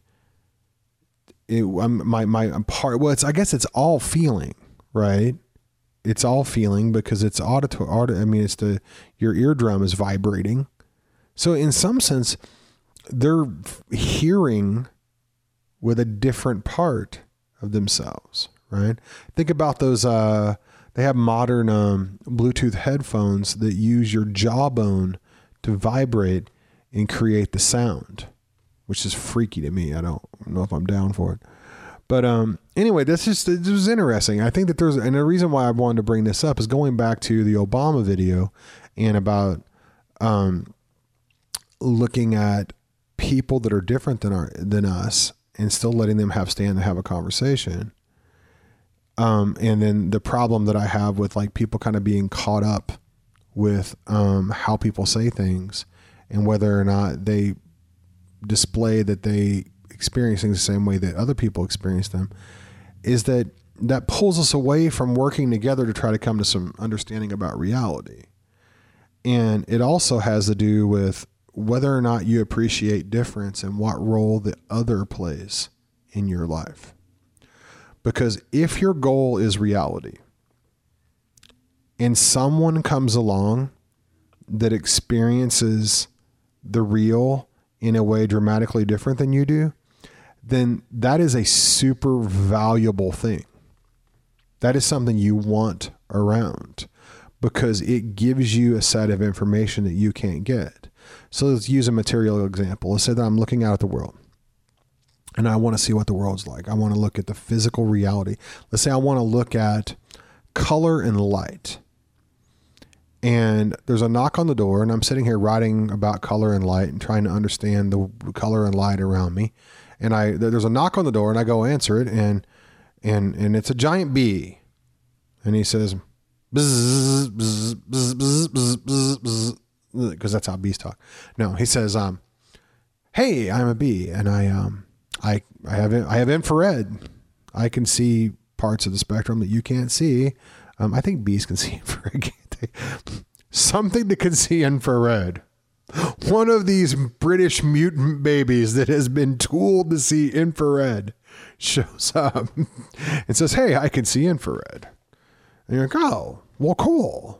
I guess it's all feeling, right? It's all feeling because it's auditory. I mean, your eardrum is vibrating. So in some sense, they're hearing with a different part of themselves, right? Think about those, they have modern Bluetooth headphones that use your jawbone to vibrate and create the sound, which is freaky to me. I don't know if I'm down for it. But anyway, this was interesting. I think that and the reason why I wanted to bring this up is going back to the Obama video and about looking at people that are different than us and still letting them stand to have a conversation. And then the problem that I have with like people kind of being caught up with how people say things and whether or not they display that they experience things the same way that other people experience them, is that pulls us away from working together to try to come to some understanding about reality. And it also has to do with whether or not you appreciate difference and what role the other plays in your life. Because if your goal is reality and someone comes along that experiences the real in a way dramatically different than you do, then that is a super valuable thing. That is something you want around because it gives you a set of information that you can't get. So let's use a material example. Let's say that I'm looking out at the world and I want to see what the world's like. I want to look at the physical reality. Let's say I want to look at color and light. And there's a knock on the door and I'm sitting here writing about color and light and trying to understand the color and light around me. And there's a knock on the door and I go answer it and it's a giant bee. And he says, bzz, bzz, bzz, bzz, bzz, bzz, bzz, because that's how bees talk. No, he says, hey, I'm a bee and I have infrared. I can see parts of the spectrum that you can't see. I think bees can see infrared. Something that can see infrared. One of these British mutant babies that has been tooled to see infrared shows up and says, hey, I can see infrared. And you're like, oh, well, cool.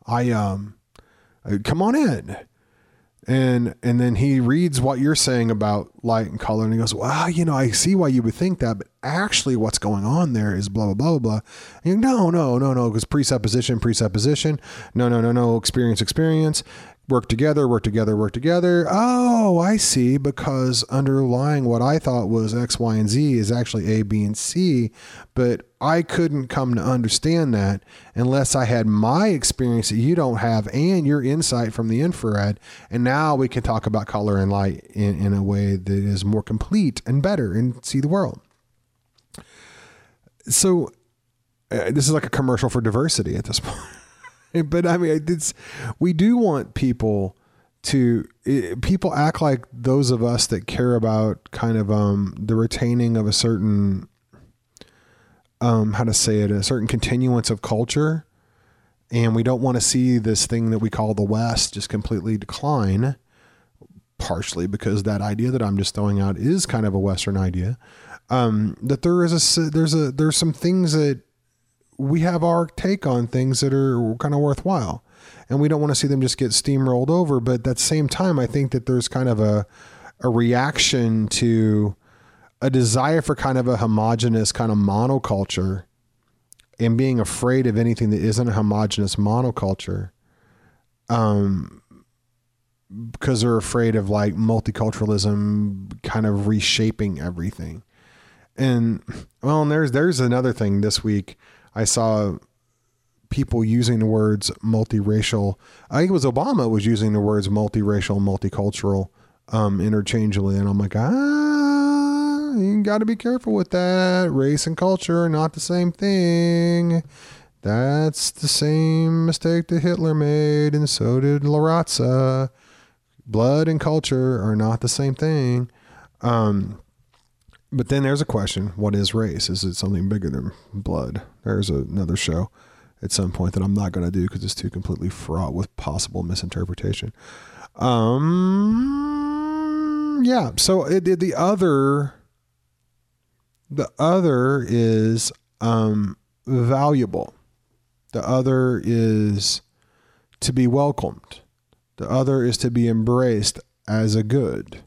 Come on in. And then he reads what you're saying about light and color. And he goes, well, I see why you would think that, but actually what's going on there is blah, blah, blah, blah. And you're like, no, because presupposition. No, experience. Work together. Oh, I see. Because underlying what I thought was X, Y, and Z is actually A, B, and C. But I couldn't come to understand that unless I had my experience that you don't have and your insight from the infrared. And now we can talk about color and light in a way that is more complete and better and see the world. So this is like a commercial for diversity at this point. But I mean, we do want people act like those of us that care about kind of the retaining of a certain, a certain continuance of culture. And we don't want to see this thing that we call the West just completely decline, partially because that idea that I'm just throwing out is kind of a Western idea. That there's some things that we have our take on things that are kind of worthwhile and we don't want to see them just get steamrolled over. But at the same time, I think that there's kind of a reaction to a desire for kind of a homogenous kind of monoculture and being afraid of anything that isn't a homogenous monoculture. Because they're afraid of like multiculturalism kind of reshaping everything. And there's another thing this week. I saw people using the words multiracial. I think it was Obama was using the words multiracial, multicultural, interchangeably. And I'm like, you got to be careful with that. Race and culture are not the same thing. That's the same mistake that Hitler made. And so did La Raza. Blood and culture are not the same thing. But then there's a question, what is race? Is it something bigger than blood? There's another show at some point that I'm not going to do because it's too completely fraught with possible misinterpretation. Yeah. So the other is valuable. The other is to be welcomed. The other is to be embraced as a good,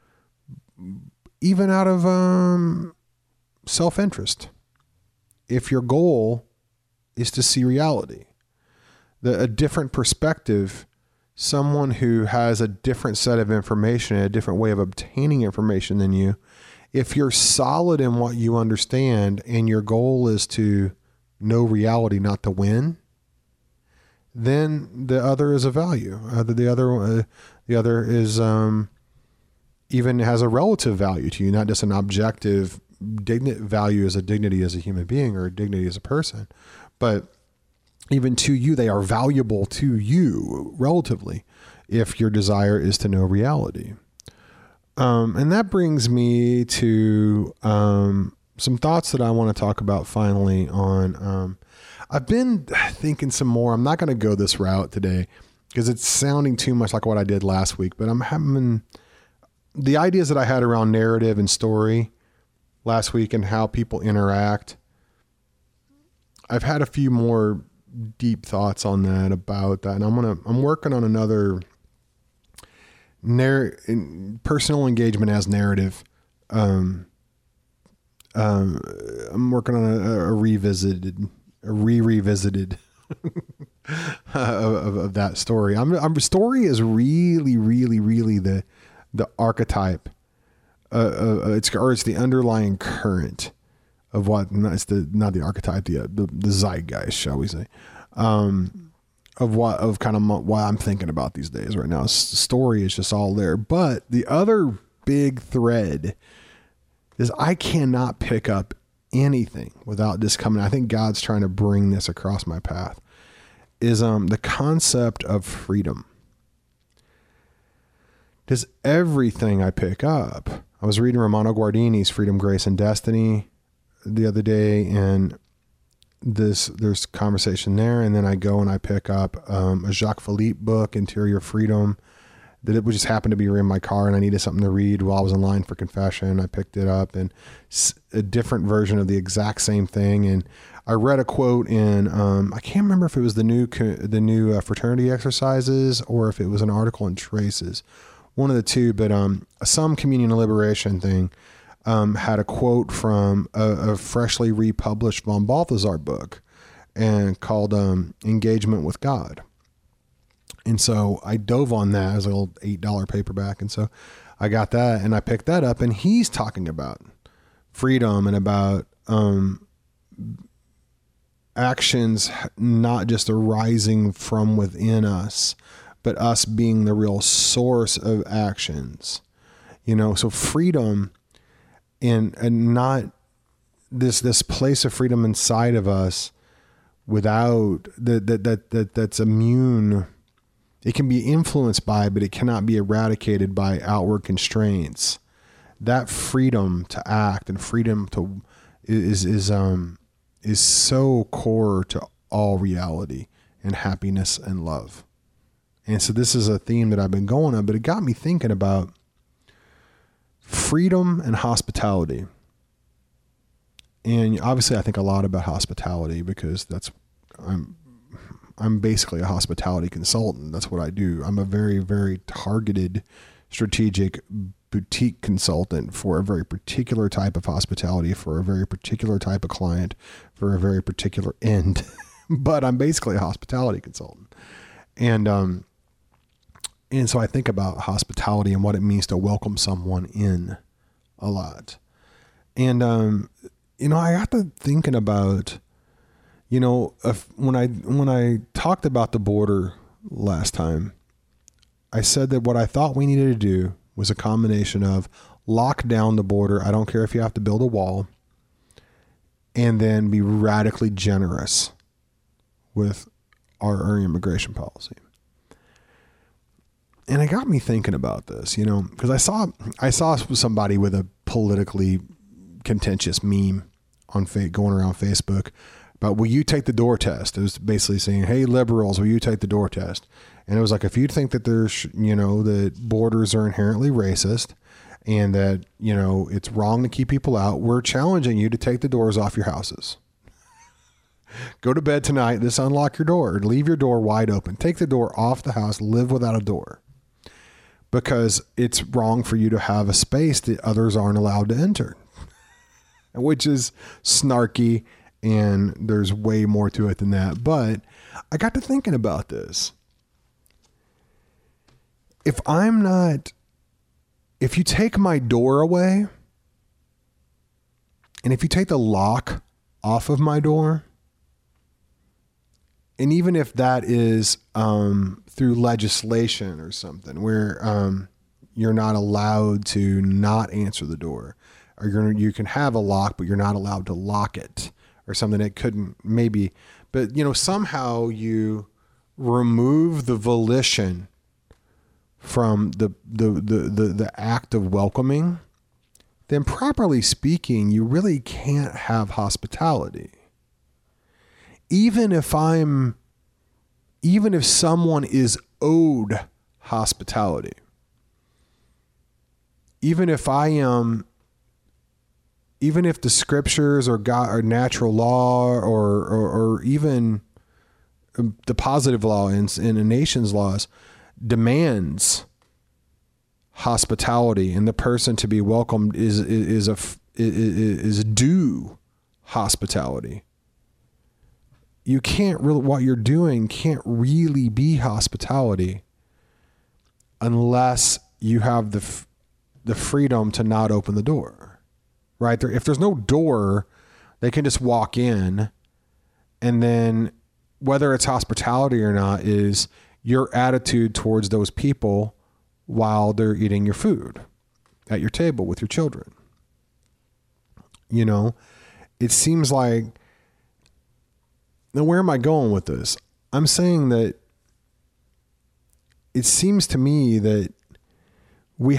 even out of self-interest. If your goal is to see reality, a different perspective, someone who has a different set of information, a different way of obtaining information than you, if you're solid in what you understand and your goal is to know reality, not to win, then the other is a value. The other is even has a relative value to you, not just an objective value as a dignity as a human being or a dignity as a person, but even to you, they are valuable to you relatively if your desire is to know reality. And that brings me to some thoughts that I want to talk about finally on. I've been thinking some more. I'm not going to go this route today because it's sounding too much like what I did last week, but I'm having the ideas that I had around narrative and story last week and how people interact I've had a few more deep thoughts on that, about that. And I'm working on another personal engagement as narrative. I'm working on a revisited of that story. Story is really the archetype. It's the underlying current of what, not the archetype, the zeitgeist, shall we say, of kind of what I'm thinking about these days right now. The story is just all there. But the other big thread is I cannot pick up anything without this coming. I think God's trying to bring this across my path, is the concept of freedom. Does everything I pick up, I was reading Romano Guardini's Freedom, Grace, and Destiny the other day, and there's conversation there, and then I go and I pick up a Jacques Philippe book, Interior Freedom, that it would just happen to be in my car, and I needed something to read while I was in line for confession. I picked it up, and a different version of the exact same thing. And I read a quote in I can't remember if it was the new fraternity exercises or if it was an article in Traces, one of the two, but some communion and liberation thing had a quote from a freshly republished von Balthasar book, and called Engagement with God. And so I dove on that as a little $8 paperback. And so I got that and I picked that up, and he's talking about freedom and about actions not just arising from within us, but us being the real source of actions. So freedom and not this place of freedom inside of us without that's immune. It can be influenced by, but it cannot be eradicated by outward constraints. That freedom to act and freedom to is so core to all reality and happiness and love. And so this is a theme that I've been going on, but it got me thinking about freedom and hospitality. And obviously I think a lot about hospitality because I'm basically a hospitality consultant. That's what I do. I'm a very, very targeted, strategic boutique consultant for a very particular type of hospitality, for a very particular type of client, for a very particular end. But I'm basically a hospitality consultant. And so I think about hospitality and what it means to welcome someone in a lot. And, I got to thinking about, when I talked about the border last time, I said that what I thought we needed to do was a combination of lock down the border. I don't care if you have to build a wall, and then be radically generous with our immigration policy. And it got me thinking about this, because I saw somebody with a politically contentious meme going around Facebook about, will you take the door test? It was basically saying, hey, liberals, will you take the door test? And it was like, if you think that there's, that borders are inherently racist and that, it's wrong to keep people out, we're challenging you to take the doors off your houses. Go to bed tonight, just unlock your door, leave your door wide open, take the door off the house, live without a door. Because it's wrong for you to have a space that others aren't allowed to enter, which is snarky, and there's way more to it than that. But I got to thinking about this. If you take my door away, and if you take the lock off of my door, and even if that is through legislation or something where you're not allowed to not answer the door, or you can have a lock, but you're not allowed to lock it, or something that couldn't maybe, but somehow you remove the volition from the act of welcoming, then properly speaking, you really can't have hospitality. Even if someone is owed hospitality, even if I am even if the scriptures or God or natural law or even the positive law in a nation's laws demands hospitality, and the person to be welcomed is due hospitality. You can't really, what you're doing can't really be hospitality unless you have the freedom to not open the door, right? If there's no door, they can just walk in, and then whether it's hospitality or not is your attitude towards those people while they're eating your food at your table with your children. You know, it seems like, now where am I going with this? I'm saying that it seems to me that we're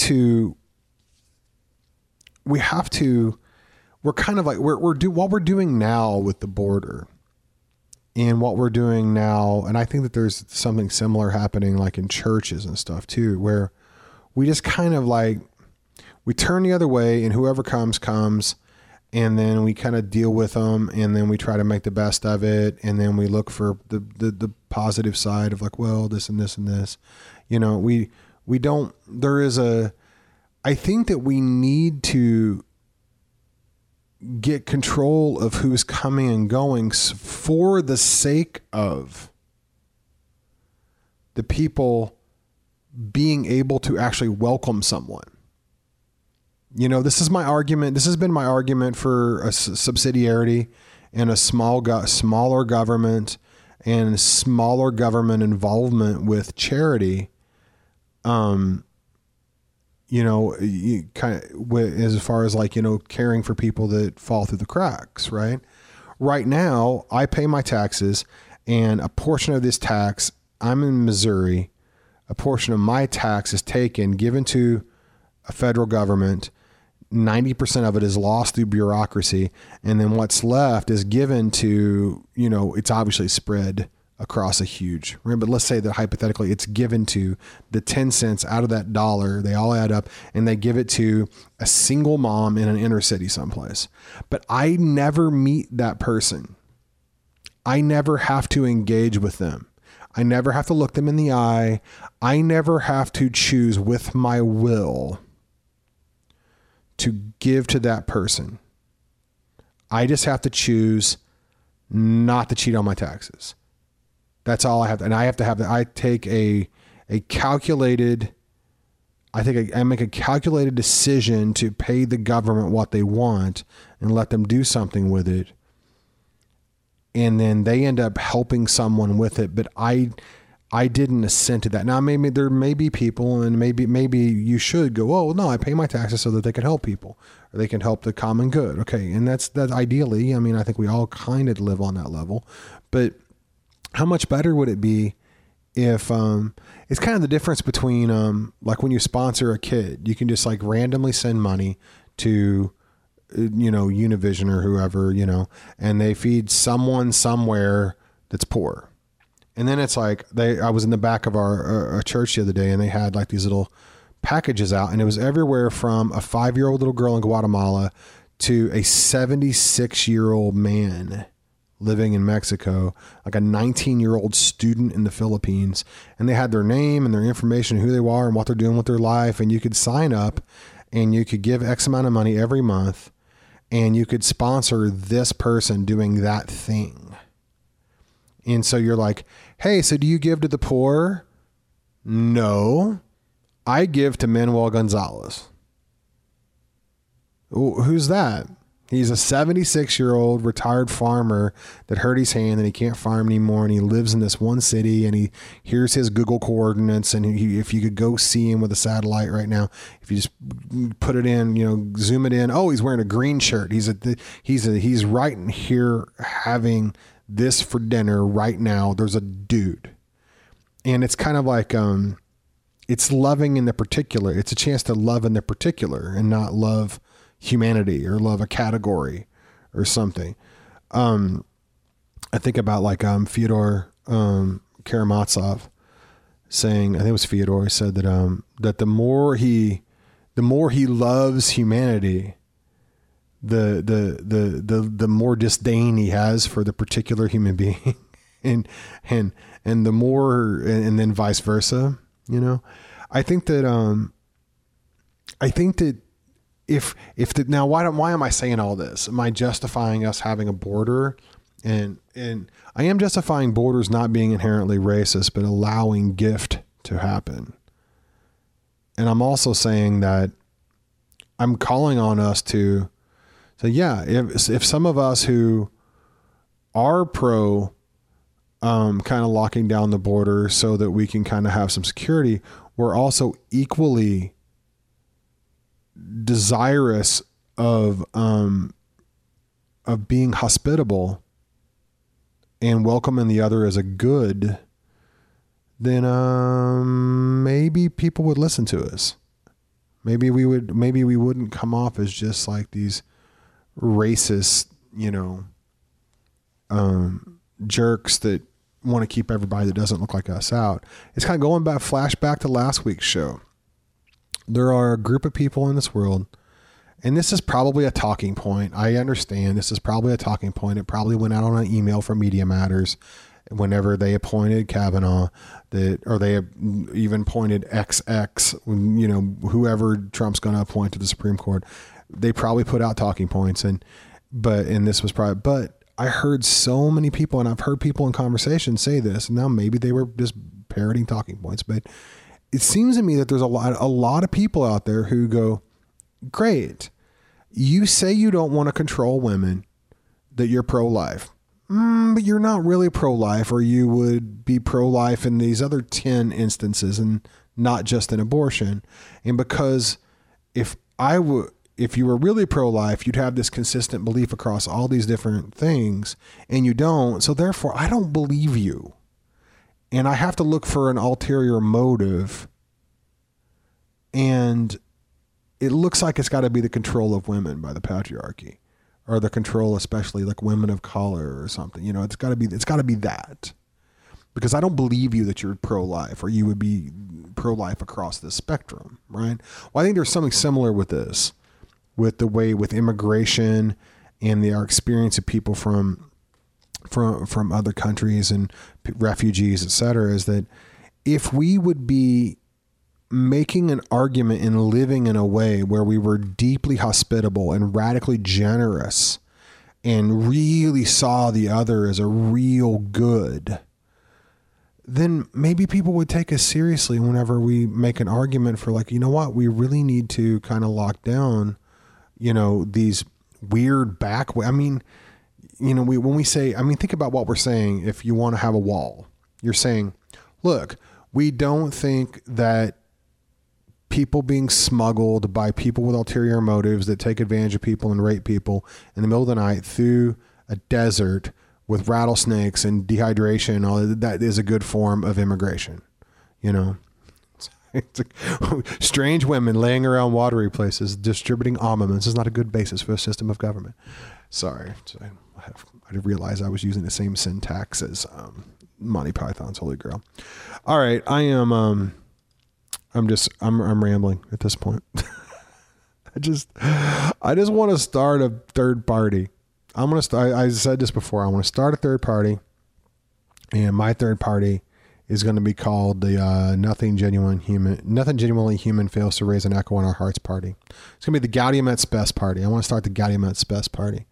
kind of like, what we're doing now with the border and what we're doing now. And I think that there's something similar happening like in churches and stuff too, where we just kind of like, we turn the other way and whoever comes, and then we kind of deal with them, and then we try to make the best of it. And then we look for the positive side of like, well, this and this and this, you know, I think that we need to get control of who's coming and going for the sake of the people being able to actually welcome someone. You know, this is my argument. This has been my argument for a subsidiarity and a smaller government and smaller government involvement with charity. You know, you kind of, as far as like, you know, caring for people that fall through the cracks, right? Right now, I pay my taxes, and a portion of this tax, I'm in Missouri, a portion of my tax is given to a federal government. 90% of it is lost through bureaucracy. And then what's left is given to, you know, it's obviously spread across a huge, but let's say that hypothetically it's given to the 10 cents out of that dollar. They all add up and they give it to a single mom in an inner city someplace. But I never meet that person. I never have to engage with them. I never have to look them in the eye. I never have to choose with my will to give to that person. I just have to choose not to cheat on my taxes. That's all I have to, and I have to have that. I take I make a calculated decision to pay the government what they want and let them do something with it. And then they end up helping someone with it. But I didn't assent to that. Now, maybe there may be people, and maybe you should go, oh, no, I pay my taxes so that they can help people or they can help the common good. Okay. And that's ideally, I mean, I think we all kind of live on that level, but how much better would it be if, it's kind of the difference between, like when you sponsor a kid, you can just like randomly send money to, you know, Univision or whoever, you know, and they feed someone somewhere that's poor. And then it's like I was in the back of our church the other day, and they had like these little packages out, and it was everywhere from a 5-year-old little girl in Guatemala to a 76-year-old man living in Mexico, like a 19-year-old student in the Philippines. And they had their name and their information, who they are and what they're doing with their life. And you could sign up and you could give X amount of money every month, and you could sponsor this person doing that thing. And so you're like, hey, so do you give to the poor? No, I give to Manuel Gonzalez. Who's that? He's a 76-year-old retired farmer that hurt his hand and he can't farm anymore. And he lives in this one city, and here's his Google coordinates. And if you could go see him with a satellite right now, if you just put it in, you know, zoom it in. Oh, he's wearing a green shirt. He's right in here having this for dinner right now. There's a dude. And it's kind of like, it's loving in the particular. It's a chance to love in the particular and not love humanity or love a category or something. I think about like, Fyodor, Karamazov saying, I think it was Fyodor, said that the more he loves humanity, the more disdain he has for the particular human being, and the more, and then vice versa. I think that now why am I saying all this? Am I justifying us having a border? And I am justifying borders not being inherently racist, but allowing gift to happen. And I'm also saying that I'm calling on us to say, yeah, if some of us who are pro kind of locking down the border so that we can kind of have some security, we're also equally desirous of being hospitable and welcoming the other as a good, then maybe people would listen to us. Maybe we wouldn't come off as just like these racist, jerks that want to keep everybody that doesn't look like us out. It's kind of going back, flashback to last week's show. There are a group of people in this world, and this is probably a talking point. I understand this is probably a talking point. It probably went out on an email from Media Matters whenever they appointed Kavanaugh, or they even appointed XX, whoever Trump's going to appoint to the Supreme Court. They probably put out talking points, but this was probably, but I heard so many people, and I've heard people in conversation say this, and now maybe they were just parroting talking points, but it seems to me that there's a lot of people out there who go, great, you say you don't want to control women, that you're pro-life, but you're not really pro-life, or you would be pro-life in these other 10 instances and not just in abortion. And because if you were really pro-life, you'd have this consistent belief across all these different things, and you don't. So therefore, I don't believe you. And I have to look for an ulterior motive. And it looks like it's got to be the control of women by the patriarchy, or the control, especially like women of color or something. It's got to be that. Because I don't believe you that you're pro-life, or you would be pro-life across the spectrum, right? Well, I think there's something similar with this, with immigration and our experience of people from other countries and refugees, et cetera, is that if we would be making an argument and living in a way where we were deeply hospitable and radically generous and really saw the other as a real good, then maybe people would take us seriously whenever we make an argument for like, we really need to kind of lock down, these weird when we say, think about what we're saying. If you want to have a wall, you're saying, look, we don't think that people being smuggled by people with ulterior motives that take advantage of people and rape people in the middle of the night through a desert with rattlesnakes and dehydration and all that is a good form of immigration. It's strange women laying around watery places distributing armaments is not a good basis for a system of government. Sorry. I didn't realize I was using the same syntax as Monty Python's Holy Grail. All right. I'm rambling at this point. I just want to start a third party. I said this before. I want to start a third party, and my third party is going to be called the Nothing Genuinely Human Fails to Raise an Echo in Our Hearts Party. It's going to be the Gaudium et Spes Party. I want to start the Gaudium et Spes Party.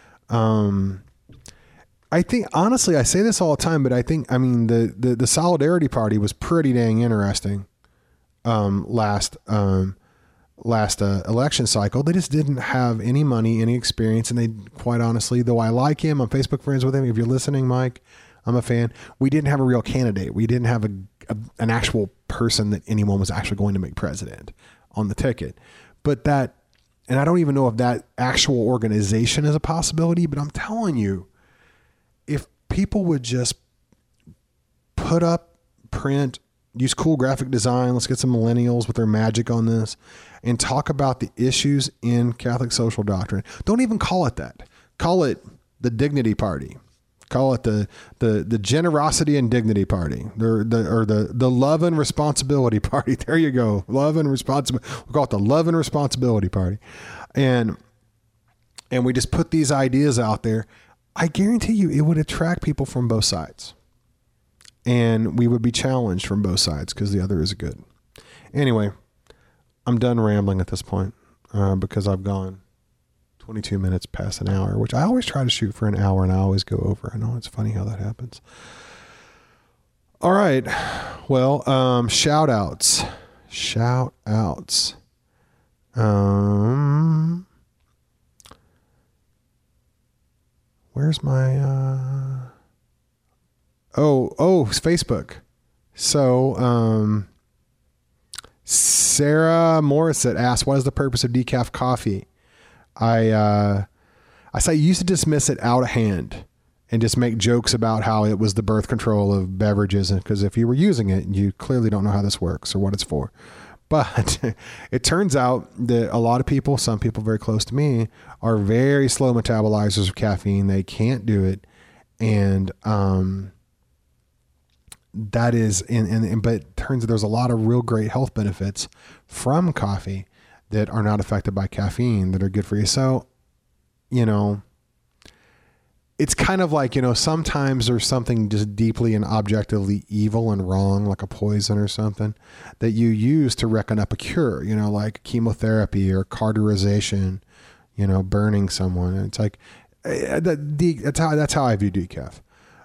I think, honestly, I say this all the time, but the Solidarity Party was pretty dang interesting last election cycle. They just didn't have any money, any experience, and they, quite honestly, though I like him, I'm Facebook friends with him. If you're listening, Mike, I'm a fan. We didn't have a real candidate. We didn't have an actual person that anyone was actually going to make president on the ticket. But that, and I don't even know if that actual organization is a possibility, but I'm telling you, if people would just put up, print, use cool graphic design, let's get some millennials with their magic on this, and talk about the issues in Catholic social doctrine. Don't even call it that. Call it the Dignity Party. Call it the Generosity and Dignity Party, or the Love and Responsibility Party. There you go, Love and Responsibility. We'll call it the Love and Responsibility Party, and and we just put these ideas out there, I guarantee you it would attract people from both sides. And we would be challenged from both sides because the other is good. Anyway, I'm done rambling at this point because I've gone 22 minutes past an hour, which I always try to shoot for an hour and I always go over. I know it's funny how that happens. All right. Well, shout outs. Where's my, it's Facebook. So, Sarah Morissette asked, what is the purpose of decaf coffee? I say you used to dismiss it out of hand and just make jokes about how it was the birth control of beverages. And because if you were using it, you clearly don't know how this works or what it's for. But it turns out that a lot of people, some people very close to me, are very slow metabolizers of caffeine. They can't do it. And, that is, but it turns out there's a lot of real great health benefits from coffee that are not affected by caffeine that are good for you. So, it's kind of like, sometimes there's something just deeply and objectively evil and wrong, like a poison or something that you use to reckon up a cure, like chemotherapy or cauterization, burning someone. And it's like, that's how I view decaf.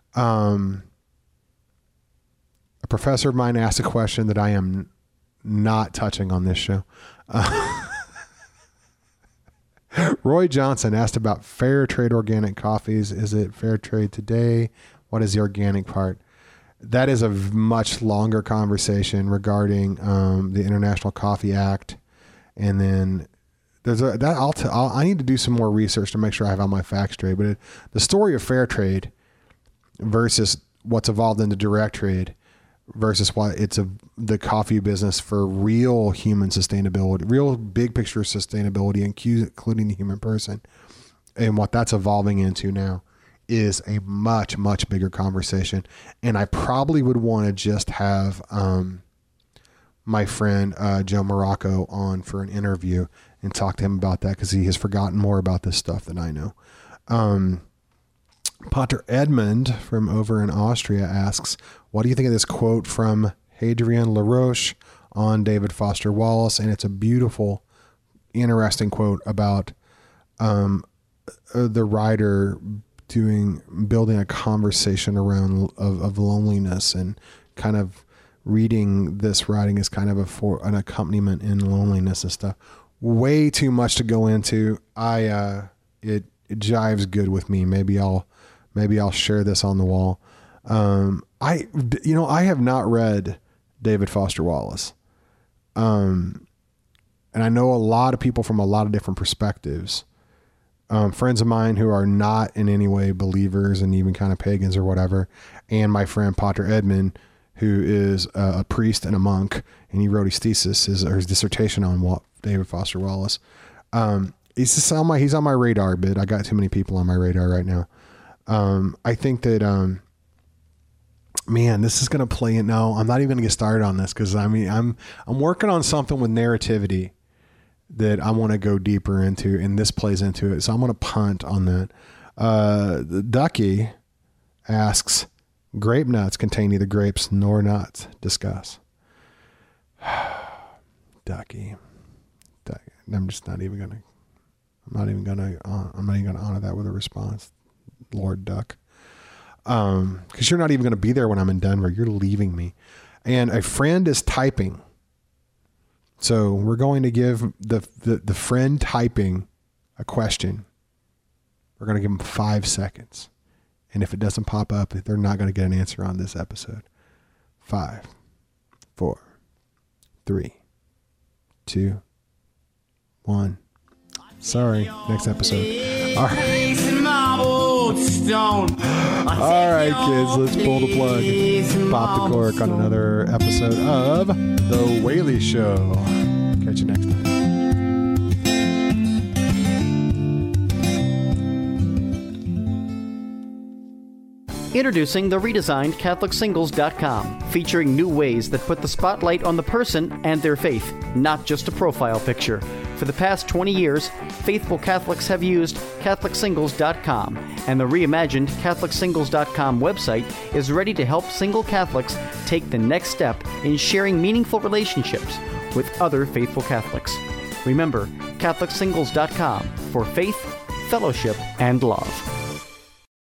A professor of mine asked a question that I am not touching on this show. Roy Johnson asked about fair trade organic coffees. Is it fair trade today? What is the organic part? That is a much longer conversation regarding the International Coffee Act. And then I need to do some more research to make sure I have all my facts straight. But the story of fair trade versus what's evolved into direct trade versus why it's the coffee business for real human sustainability, real big picture sustainability, including the human person. And what that's evolving into now is a much, much bigger conversation. And I probably would want to just have my friend Joe Morocco on for an interview and talk to him about that because he has forgotten more about this stuff than I know. Pater Edmund from over in Austria asks, what do you think of this quote from Hadrian LaRoche on David Foster Wallace? And it's a beautiful, interesting quote about the writer building a conversation around of loneliness, and kind of reading this writing as kind of an accompaniment in loneliness and stuff. Way too much to go into. It jives good with me. Maybe I'll share this on the wall. I have not read David Foster Wallace. And I know a lot of people from a lot of different perspectives. Friends of mine who are not in any way believers and even kind of pagans or whatever. And my friend Pater Edmund, who is a priest and a monk, and he wrote his thesis, his dissertation on David Foster Wallace. He's on my radar a bit. I got too many people on my radar right now. I think that, this is going to play it. No, I'm not even going to get started on this because I'm working on something with narrativity that I want to go deeper into, and this plays into it. So I'm going to punt on that. Ducky asks, grape nuts contain neither grapes nor nuts. Discuss. Ducky. I'm not even going to honor that with a response. Lord Duck. Because you're not even going to be there when I'm in Denver. You're leaving me. And a friend is typing. So we're going to give the friend typing a question. We're going to give them 5 seconds. And if it doesn't pop up, they're not going to get an answer on this episode. 5, 4, 3, 2, 1. Sorry. Next episode. All right. All right, kids, let's pull the plug. Pop the cork on another episode of The Whaley Show. Catch you next time. Introducing the redesigned CatholicSingles.com, featuring new ways that put the spotlight on the person and their faith, not just a profile picture. For the past 20 years, faithful Catholics have used CatholicSingles.com, and the reimagined CatholicSingles.com website is ready to help single Catholics take the next step in sharing meaningful relationships with other faithful Catholics. Remember, CatholicSingles.com for faith, fellowship, and love.